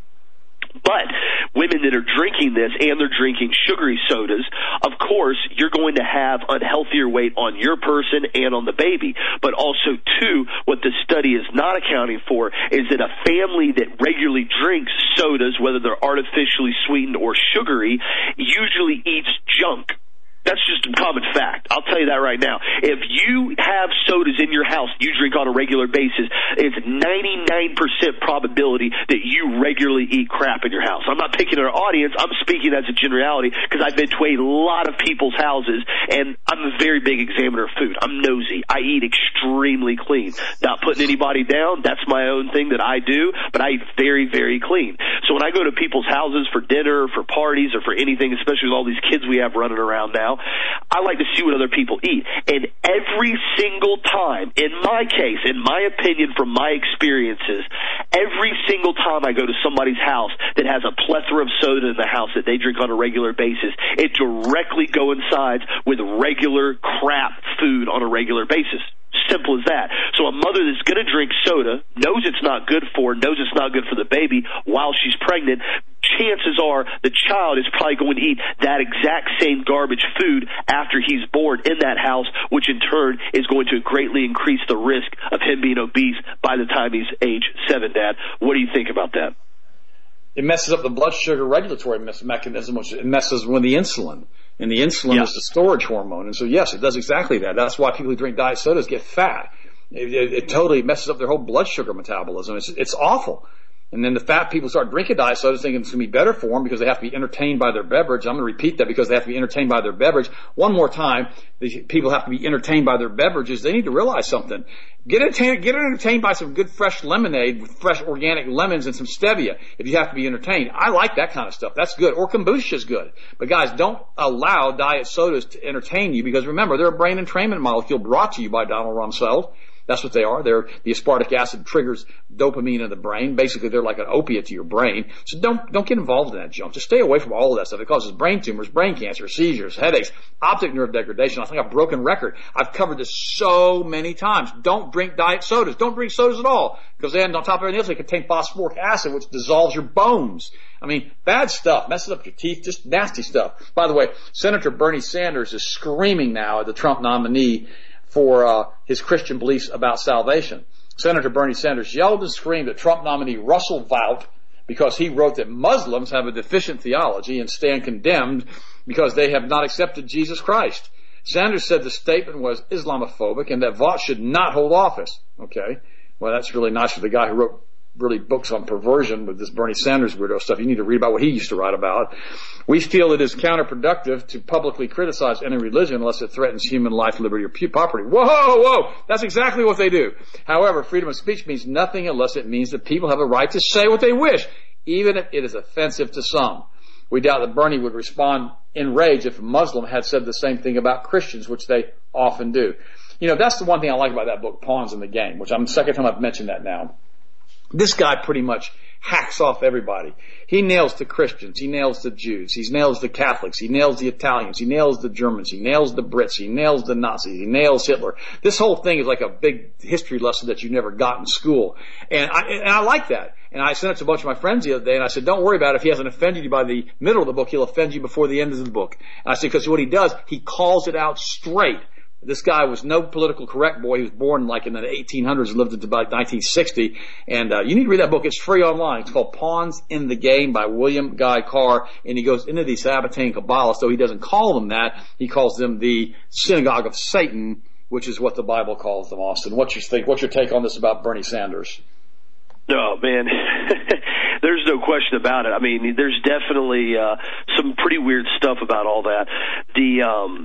But women that are drinking this and they're drinking sugary sodas, of course, you're going to have unhealthier weight on your person and on the baby. But also, too, what the study is not accounting for is that a family that regularly drinks sodas, whether they're artificially sweetened or sugary, usually eats junk. That's just a common fact. I'll tell you that right now. If you have sodas in your house you drink on a regular basis, it's ninety-nine percent probability that you regularly eat crap in your house. I'm not picking our audience. I'm speaking as a generality because I've been to a lot of people's houses, and I'm a very big examiner of food. I'm nosy. I eat extremely clean. Not putting anybody down. That's my own thing that I do, but I eat very, very clean. So when I go to people's houses for dinner, for parties, or for anything, especially with all these kids we have running around now, I like to see what other people eat. And every single time, in my case, in my opinion, from my experiences, every single time I go to somebody's house that has a plethora of soda in the house that they drink on a regular basis, it directly coincides with regular crap food on a regular basis. Simple as that. So a mother that's going to drink soda, knows it's not good for her, knows it's not good for the baby while she's pregnant, chances are the child is probably going to eat that exact same garbage food after he's born in that house, which in turn is going to greatly increase the risk of him being obese by the time he's age seven, Dad. What do you think about that?
It messes up the blood sugar regulatory mechanism, which it messes with the insulin. And the insulin yeah. is the storage hormone. And so, yes, it does exactly that. That's why people who drink diet sodas get fat. It, it, it totally messes up their whole blood sugar metabolism. It's, it's awful. And then the fat people start drinking diet sodas thinking it's going to be better for them because they have to be entertained by their beverage. I'm going to repeat that because they have to be entertained by their beverage. One more time, the people have to be entertained by their beverages. They need to realize something. Get entertained, get entertained by some good fresh lemonade with fresh organic lemons and some stevia if you have to be entertained. I like that kind of stuff. That's good. Or kombucha is good. But guys, don't allow diet sodas to entertain you because remember, they're a brain entrainment molecule brought to you by Donald Rumsfeld. That's what they are. They're, the aspartic acid triggers dopamine in the brain. Basically, they're like an opiate to your brain. So don't, don't get involved in that junk. Just stay away from all of that stuff. It causes brain tumors, brain cancer, seizures, headaches, optic nerve degradation. I think I've broken record. I've covered this so many times. Don't drink diet sodas. Don't drink sodas at all. Because then on top of everything else, they contain phosphoric acid, which dissolves your bones. I mean, bad stuff. Messes up your teeth. Just nasty stuff. By the way, Senator Bernie Sanders is screaming now at the Trump nominee for uh, his Christian beliefs about salvation. Senator Bernie Sanders yelled and screamed at Trump nominee Russell Vought because he wrote that Muslims have a deficient theology and stand condemned because they have not accepted Jesus Christ. Sanders said the statement was Islamophobic and that Vought should not hold office. Okay, well, that's really nice for the guy who wrote really books on perversion with this Bernie Sanders weirdo stuff. You need to read about what he used to write about. We feel it is counterproductive to publicly criticize any religion unless it threatens human life, liberty, or property. Whoa, whoa! That's exactly what they do. However, freedom of speech means nothing unless it means that people have a right to say what they wish, even if it is offensive to some. We doubt that Bernie would respond in rage if a Muslim had said the same thing about Christians, which they often do. You know, that's the one thing I like about that book, Pawns in the Game, which I'm the second time I've mentioned that now. This guy pretty much hacks off everybody. He nails the Christians. He nails the Jews. He nails the Catholics. He nails the Italians. He nails the Germans. He nails the Brits. He nails the Nazis. He nails Hitler. This whole thing is like a big history lesson that you never got in school. And I, and I like that. And I sent it to a bunch of my friends the other day, and I said, don't worry about it. If he hasn't offended you by the middle of the book, he'll offend you before the end of the book. And I said, because what he does, he calls it out straight. This guy was no political correct boy. He was born like in the eighteen hundreds and lived until about nineteen sixty. And uh, you need to read that book. It's free online. It's called Pawns in the Game by William Guy Carr. And he goes into the Sabbatean Kabbalah, so he doesn't call them that. He calls them the synagogue of Satan, which is what the Bible calls them, Austin. What's your think? What's your take on this about Bernie Sanders?
Oh, man. There's no question about it. I mean, there's definitely uh, some pretty weird stuff about all that. The... um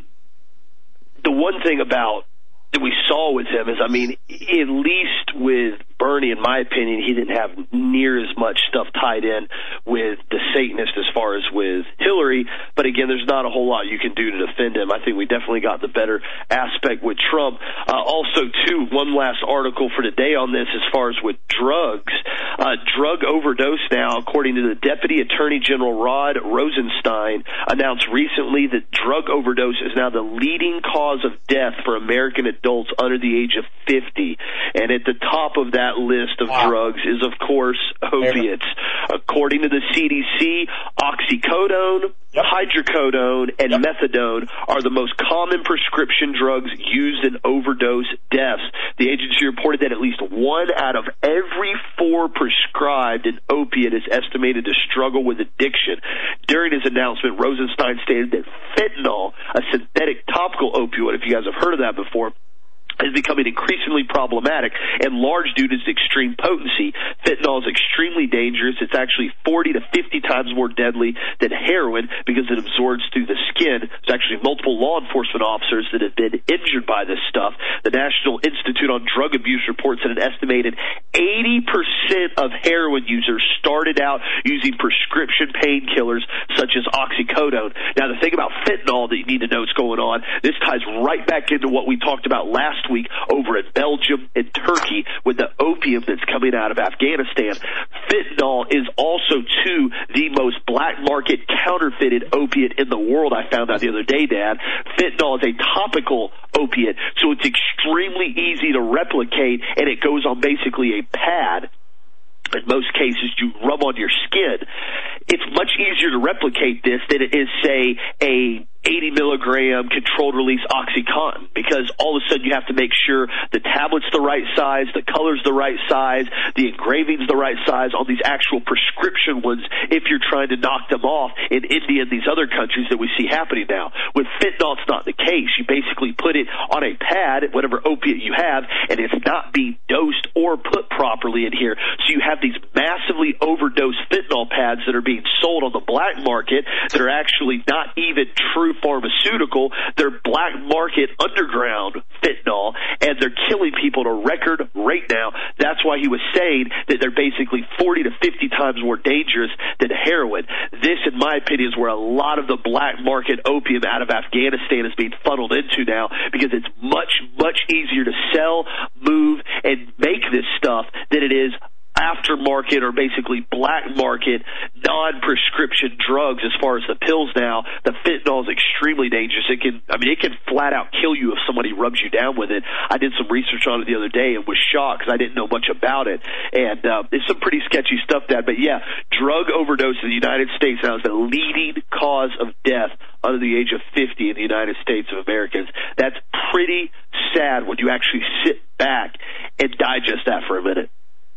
The one thing about that we saw with him is, I mean, at least with Bernie, in my opinion, he didn't have near as much stuff tied in with the Satanist as far as with Hillary. But again, there's not a whole lot you can do to defend him. I think we definitely got the better aspect with Trump. Uh, also, too, one last article for today on this as far as with drugs. Uh, drug overdose now, according to the Deputy Attorney General Rod Rosenstein, announced recently that drug overdose is now the leading cause of death for American adults under the age of fifty. And at the top of that list of wow. drugs is, of course, opiates. According to the C D C, oxycodone, yep. hydrocodone, and yep. methadone are the most common prescription drugs used in overdose deaths. The agency reported that at least one out of every four prescribed an opiate is estimated to struggle with addiction. During his announcement, Rosenstein stated that fentanyl, a synthetic topical opioid, if you guys have heard of that before, is becoming increasingly problematic, and large due to its extreme potency. Fentanyl is extremely dangerous. It's actually forty to fifty times more deadly than heroin because it absorbs through the skin. There's actually multiple law enforcement officers that have been injured by this stuff. The National Institute on Drug Abuse reports that an estimated eighty percent of heroin users started out using prescription painkillers such as oxycodone. Now, the thing about fentanyl that you need to know what's going on, this ties right back into what we talked about last week over at Belgium and Turkey with the opium that's coming out of Afghanistan. Fentanyl is also, too, the most black market counterfeited opiate in the world, I found out the other day, Dad. Fentanyl is a topical opiate, so it's extremely easy to replicate, and it goes on basically a pad. In most cases, you rub on your skin. It's much easier to replicate this than it is, say, a eighty milligram controlled release OxyContin, because all of a sudden you have to make sure the tablet's the right size, the color's the right size, the engraving's the right size on these actual prescription ones if you're trying to knock them off in India and these other countries that we see happening now. With fentanyl, it's not the case. You basically put it on a pad, whatever opiate you have, and it's not being dosed or put properly in here. So you have these massively overdosed fentanyl pads that are being sold on the black market that are actually not even true pharmaceutical. They're black market underground fentanyl, and they're killing people at a record rate now. That's why he was saying that they're basically forty to fifty times more dangerous than heroin. This, in my opinion, is where a lot of the black market opium out of Afghanistan is being funneled into now, because it's much, much easier to sell, move, and make this stuff than it is aftermarket or basically black market non-prescription drugs. As far as the pills now, the fentanyl is extremely dangerous. It can, I mean, it can flat out kill you if somebody rubs you down with it. I did some research on it the other day and was shocked because I didn't know much about it. And uh, it's some pretty sketchy stuff, Dad. But yeah, drug overdose in the United States now is the leading cause of death under the age of fifty in the United States of Americans. That's pretty sad when you actually sit back and digest that for a minute.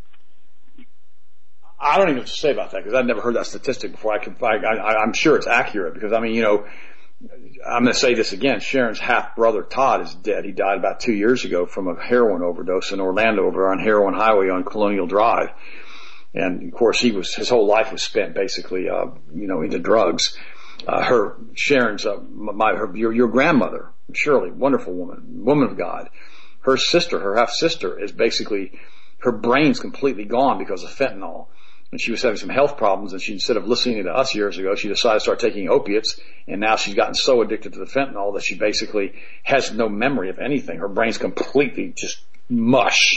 I don't even know what to say about that because I've never heard that statistic before. I can, I, I, I'm sure it's accurate because, I mean, you know, I'm going to say this again. Sharon's half-brother, Todd, is dead. He died about two years ago from a heroin overdose in Orlando over on Heroin Highway on Colonial Drive. And, of course, he was, his whole life was spent basically, uh, you know, into drugs. Uh, her, Sharon's, uh, my, her, your, your grandmother, Shirley, wonderful woman, woman of God. Her sister, her half-sister is basically, her brain's completely gone because of fentanyl. And she was having some health problems, and she, instead of listening to us years ago, she decided to start taking opiates, and now she's gotten so addicted to the fentanyl that she basically has no memory of anything. Her brain's completely just mush.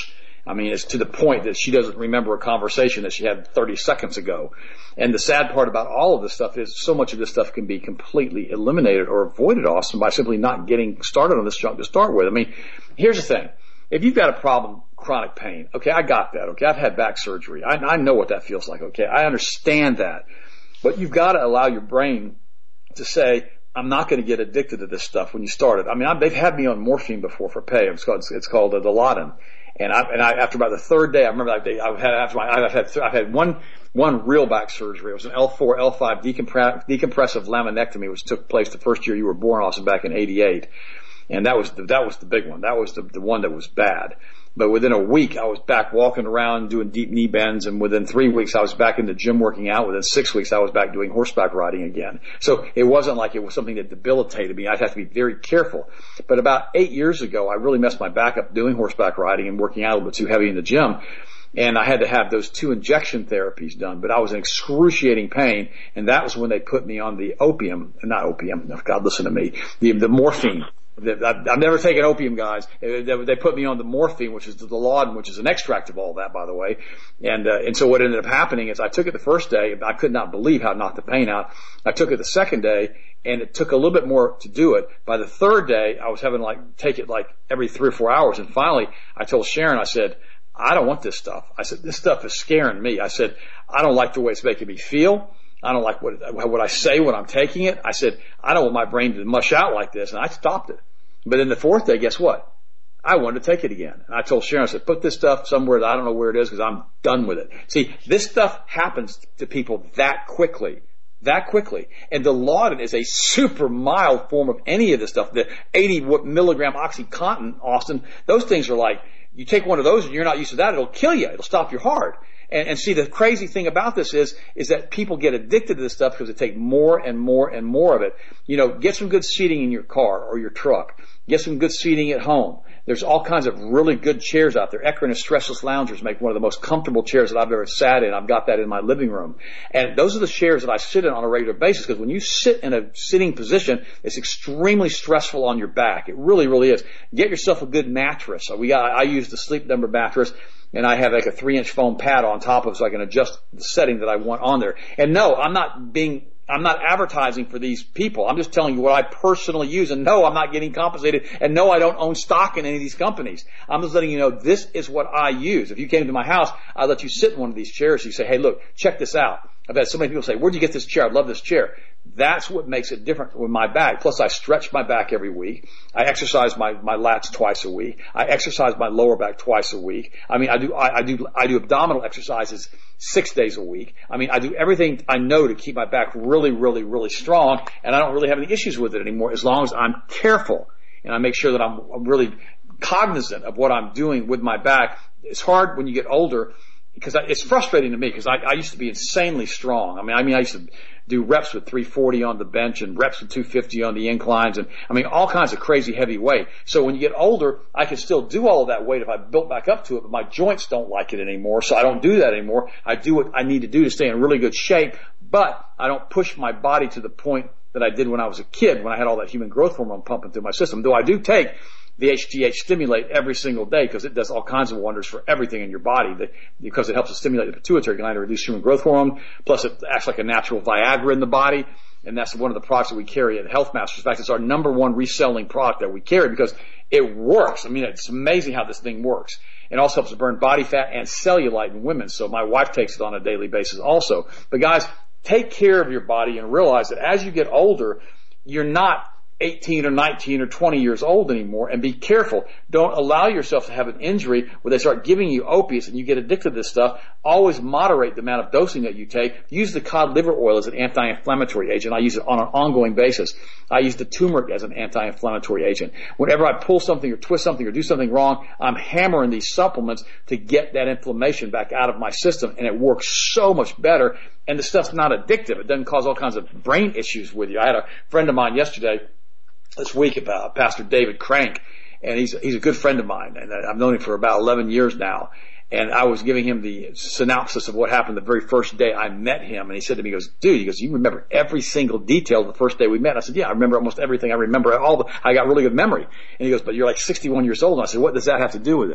I mean, it's to the point that she doesn't remember a conversation that she had thirty seconds ago. And the sad part about all of this stuff is so much of this stuff can be completely eliminated or avoided, Austin, by simply not getting started on this junk to start with. I mean, here's the thing. If you've got a problem, chronic pain, okay, I got that, okay, I've had back surgery. I, I know what that feels like, okay, I understand that. But you've got to allow your brain to say, I'm not going to get addicted to this stuff when you start it. I mean, I, they've had me on morphine before for pain. It's called, it's called uh, Dilaudid. And I, and I, after about the third day, I remember that day, I've had, after my, I've had, I've had one, one real back surgery. It was an L four, L five decompress, decompressive laminectomy, which took place the first year you were born, Austin, back in eighty-eight. And that was the, that was the big one. That was the, the one that was bad. But within a week, I was back walking around doing deep knee bends, and within three weeks, I was back in the gym working out. Within six weeks, I was back doing horseback riding again. So it wasn't like it was something that debilitated me. I'd have to be very careful. But about eight years ago, I really messed my back up doing horseback riding and working out a little bit too heavy in the gym. And I had to have those two injection therapies done, but I was in excruciating pain, and that was when they put me on the opium, not opium, God, listen to me, the, the morphine. I've never taken opium, guys. They put me on the morphine, which is the Dilaudid, which is an extract of all that, by the way. And uh, and so what ended up happening is I took it the first day. I could not believe how it knocked the pain out. I took it the second day, and it took a little bit more to do it. By the third day, I was having to like take it like every three or four hours. And finally, I told Sharon, I said, I don't want this stuff. I said, this stuff is scaring me. I said, I don't like the way it's making me feel. I don't like what what I say when I'm taking it. I said, I don't want my brain to mush out like this, and I stopped it. But then the fourth day, guess what? I wanted to take it again. And I told Sharon, I said, put this stuff somewhere that I don't know where it is because I'm done with it. See, this stuff happens to people that quickly. That quickly. And the Dilaudid is a super mild form of any of this stuff. The eighty milligram OxyContin, Austin, those things are like, you take one of those and you're not used to that, it'll kill you. It'll stop your heart. And, and see, the crazy thing about this is, is that people get addicted to this stuff because they take more and more and more of it. You know, get some good seating in your car or your truck. Get some good seating at home. There's all kinds of really good chairs out there. Equinus Stressless Loungers make one of the most comfortable chairs that I've ever sat in. I've got that in my living room. And those are the chairs that I sit in on a regular basis, because when you sit in a sitting position, it's extremely stressful on your back. It really, really is. Get yourself a good mattress. So we got, I use the Sleep Number mattress. And I have like a three inch foam pad on top of it so I can adjust the setting that I want on there. And no, I'm not being, I'm not advertising for these people. I'm just telling you what I personally use. And no, I'm not getting compensated. And no, I don't own stock in any of these companies. I'm just letting you know this is what I use. If you came to my house, I'd let you sit in one of these chairs. You say, hey, look, check this out. I've had so many people say, where'd you get this chair? I love this chair. That's what makes it different with my back. Plus, I stretch my back every week. I exercise my, my lats twice a week. I exercise my lower back twice a week. I mean, I do, I, I do, I do abdominal exercises six days a week. I mean, I do everything I know to keep my back really, really, really strong, and I don't really have any issues with it anymore as long as I'm careful and I make sure that I'm, I'm really cognizant of what I'm doing with my back. It's hard when you get older, because it's frustrating to me, because I, I used to be insanely strong. I mean, I mean, I used to do reps with three forty on the bench and reps with two fifty on the inclines, and I mean, all kinds of crazy heavy weight. So when you get older, I can still do all of that weight if I built back up to it, but my joints don't like it anymore, so I don't do that anymore. I do what I need to do to stay in really good shape, but I don't push my body to the point that I did when I was a kid, when I had all that human growth hormone pumping through my system. Though I do take the H T H Stimulate every single day, because it does all kinds of wonders for everything in your body, that, because it helps to stimulate the pituitary gland to reduce human growth hormone, plus it acts like a natural Viagra in the body, and that's one of the products that we carry at Health Masters. In fact, it's our number one reselling product that we carry because it works. I mean, it's amazing how this thing works. It also helps to burn body fat and cellulite in women, so my wife takes it on a daily basis also. But guys, take care of your body and realize that as you get older, you're not eighteen or nineteen or twenty years old anymore, and be careful. Don't allow yourself to have an injury where they start giving you opiates and you get addicted to this stuff. Always moderate the amount of dosing that you take. Use the cod liver oil as an anti-inflammatory agent. I use it on an ongoing basis. I use the turmeric as an anti-inflammatory agent. Whenever I pull something or twist something or do something wrong, I'm hammering these supplements to get that inflammation back out of my system, and it works so much better. And the stuff's not addictive. It doesn't cause all kinds of brain issues with you. I had a friend of mine yesterday, this week, about Pastor David Crank, and he's he's a good friend of mine, and I've known him for about eleven years now. And I was giving him the synopsis of what happened the very first day I met him, and he said to me, he goes, dude, he goes, you remember every single detail the first day we met? And I said, yeah, I remember almost everything. I remember all the, I got really good memory. And he goes, but you're like sixty-one years old. And I said, what does that have to do with it?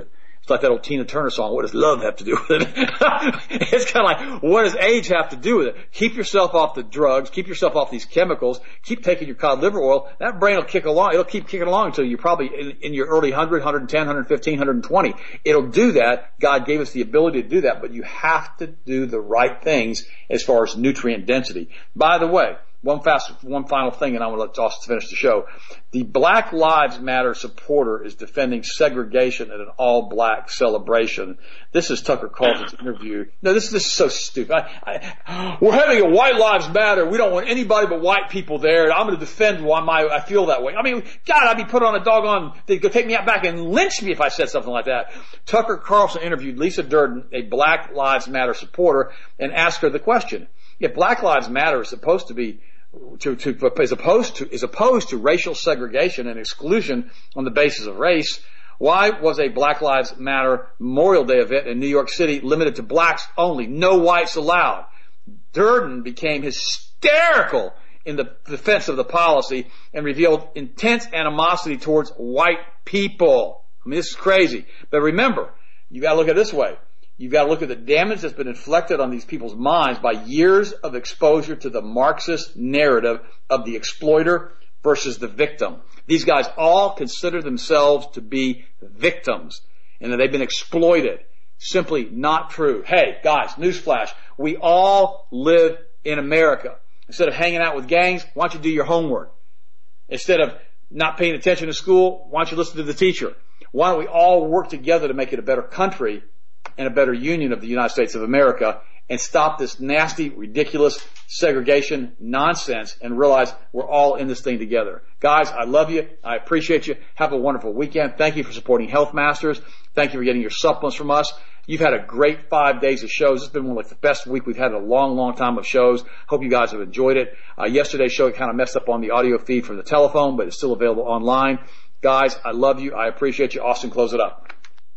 It's like that old Tina Turner song, what does love have to do with it? It's kind of like, what does age have to do with it? Keep yourself off the drugs, keep yourself off these chemicals, keep taking your cod liver oil. That brain will kick along, it'll keep kicking along until you're probably in, in your early one hundred, one ten, one fifteen, one twenty. It'll do that. God gave us the ability to do that, but you have to do the right things as far as nutrient density. By the way, One fast, one final thing, and I'm going to let Austin finish the show. The Black Lives Matter supporter is defending segregation at an all-black celebration. This is Tucker Carlson's interview. No, this, this is so stupid. I, I, we're having a White Lives Matter. We don't want anybody but white people there. I'm going to defend why my I feel that way. I mean, God, I'd be put on a doggone. They'd go take me out back and lynch me if I said something like that. Tucker Carlson interviewed Lisa Durden, a Black Lives Matter supporter, and asked her the question: if Black Lives Matter is supposed to be To, to, as opposed to, is opposed to racial segregation and exclusion on the basis of race, why was a Black Lives Matter Memorial Day event in New York City limited to blacks only, no whites allowed? Durden became hysterical in the defense of the policy and revealed intense animosity towards white people. I mean, this is crazy. But remember, you gotta look at it this way. You've got to look at the damage that's been inflicted on these people's minds by years of exposure to the Marxist narrative of the exploiter versus the victim. These guys all consider themselves to be victims and that they've been exploited. Simply not true. Hey, guys, newsflash. We all live in America. Instead of hanging out with gangs, why don't you do your homework? Instead of not paying attention to school, why don't you listen to the teacher? Why don't we all work together to make it a better country and a better union of the United States of America and stop this nasty, ridiculous segregation nonsense and realize we're all in this thing together. Guys, I love you. I appreciate you. Have a wonderful weekend. Thank you for supporting Health Masters. Thank you for getting your supplements from us. You've had a great five days of shows. It's been one of like the best week we've had in a long, long time of shows. Hope you guys have enjoyed it. Uh, yesterday's show kind of messed up on the audio feed from the telephone, but it's still available online. Guys, I love you. I appreciate you. Austin, close it up.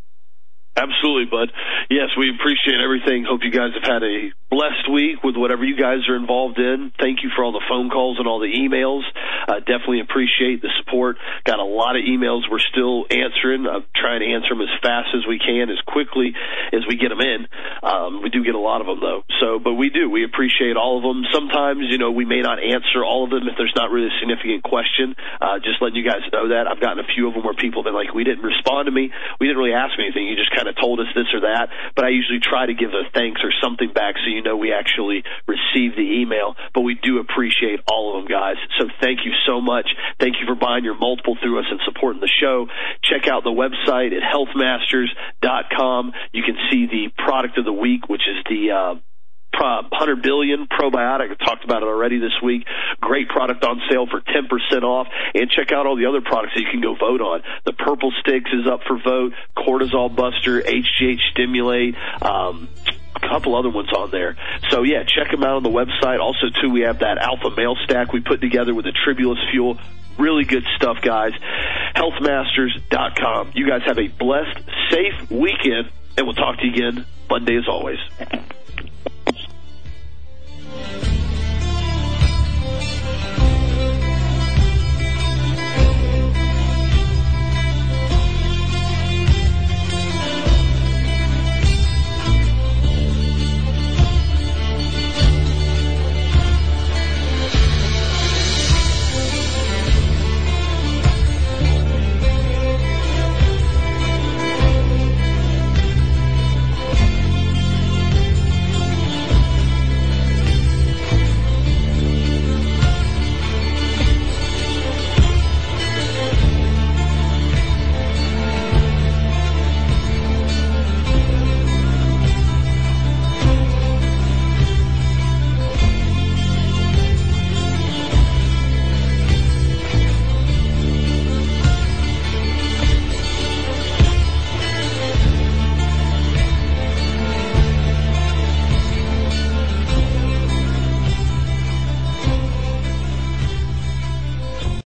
Absolutely, bud. Yes, we appreciate everything. Hope you guys have had a blessed week with whatever you guys are involved in. Thank you for all the phone calls and all the emails. Uh, definitely appreciate the support. Got a lot of emails we're still answering. I'm trying to answer them as fast as we can, as quickly as we get them in. Um, we do get a lot of them, though. So, but we do. We appreciate all of them. Sometimes, you know, we may not answer all of them if there's not really a significant question. Uh, just letting you guys know that. I've gotten a few of them where people have been like, we didn't respond to me. We didn't really ask me anything. You just kind of told us this or that. But I usually try to give a thanks or something back so you know we actually received the email. But we do appreciate all of them, guys. So thank you so much. Thank you for buying your multiple through us and supporting the show. Check out the website at health masters dot com. You can see the product of the week, which is the uh one hundred billion probiotic. I talked about it already this week. Great product on sale for ten percent off. And check out all the other products that you can go vote on. The Purple Sticks is up for vote. Cortisol Buster, H G H Stimulate, um, a couple other ones on there. So yeah, check them out on the website. Also too, we have that Alpha Male Stack we put together with the Tribulus Fuel. Really good stuff, guys. health masters dot com. You guys have a blessed, safe weekend, and we'll talk to you again Monday as always.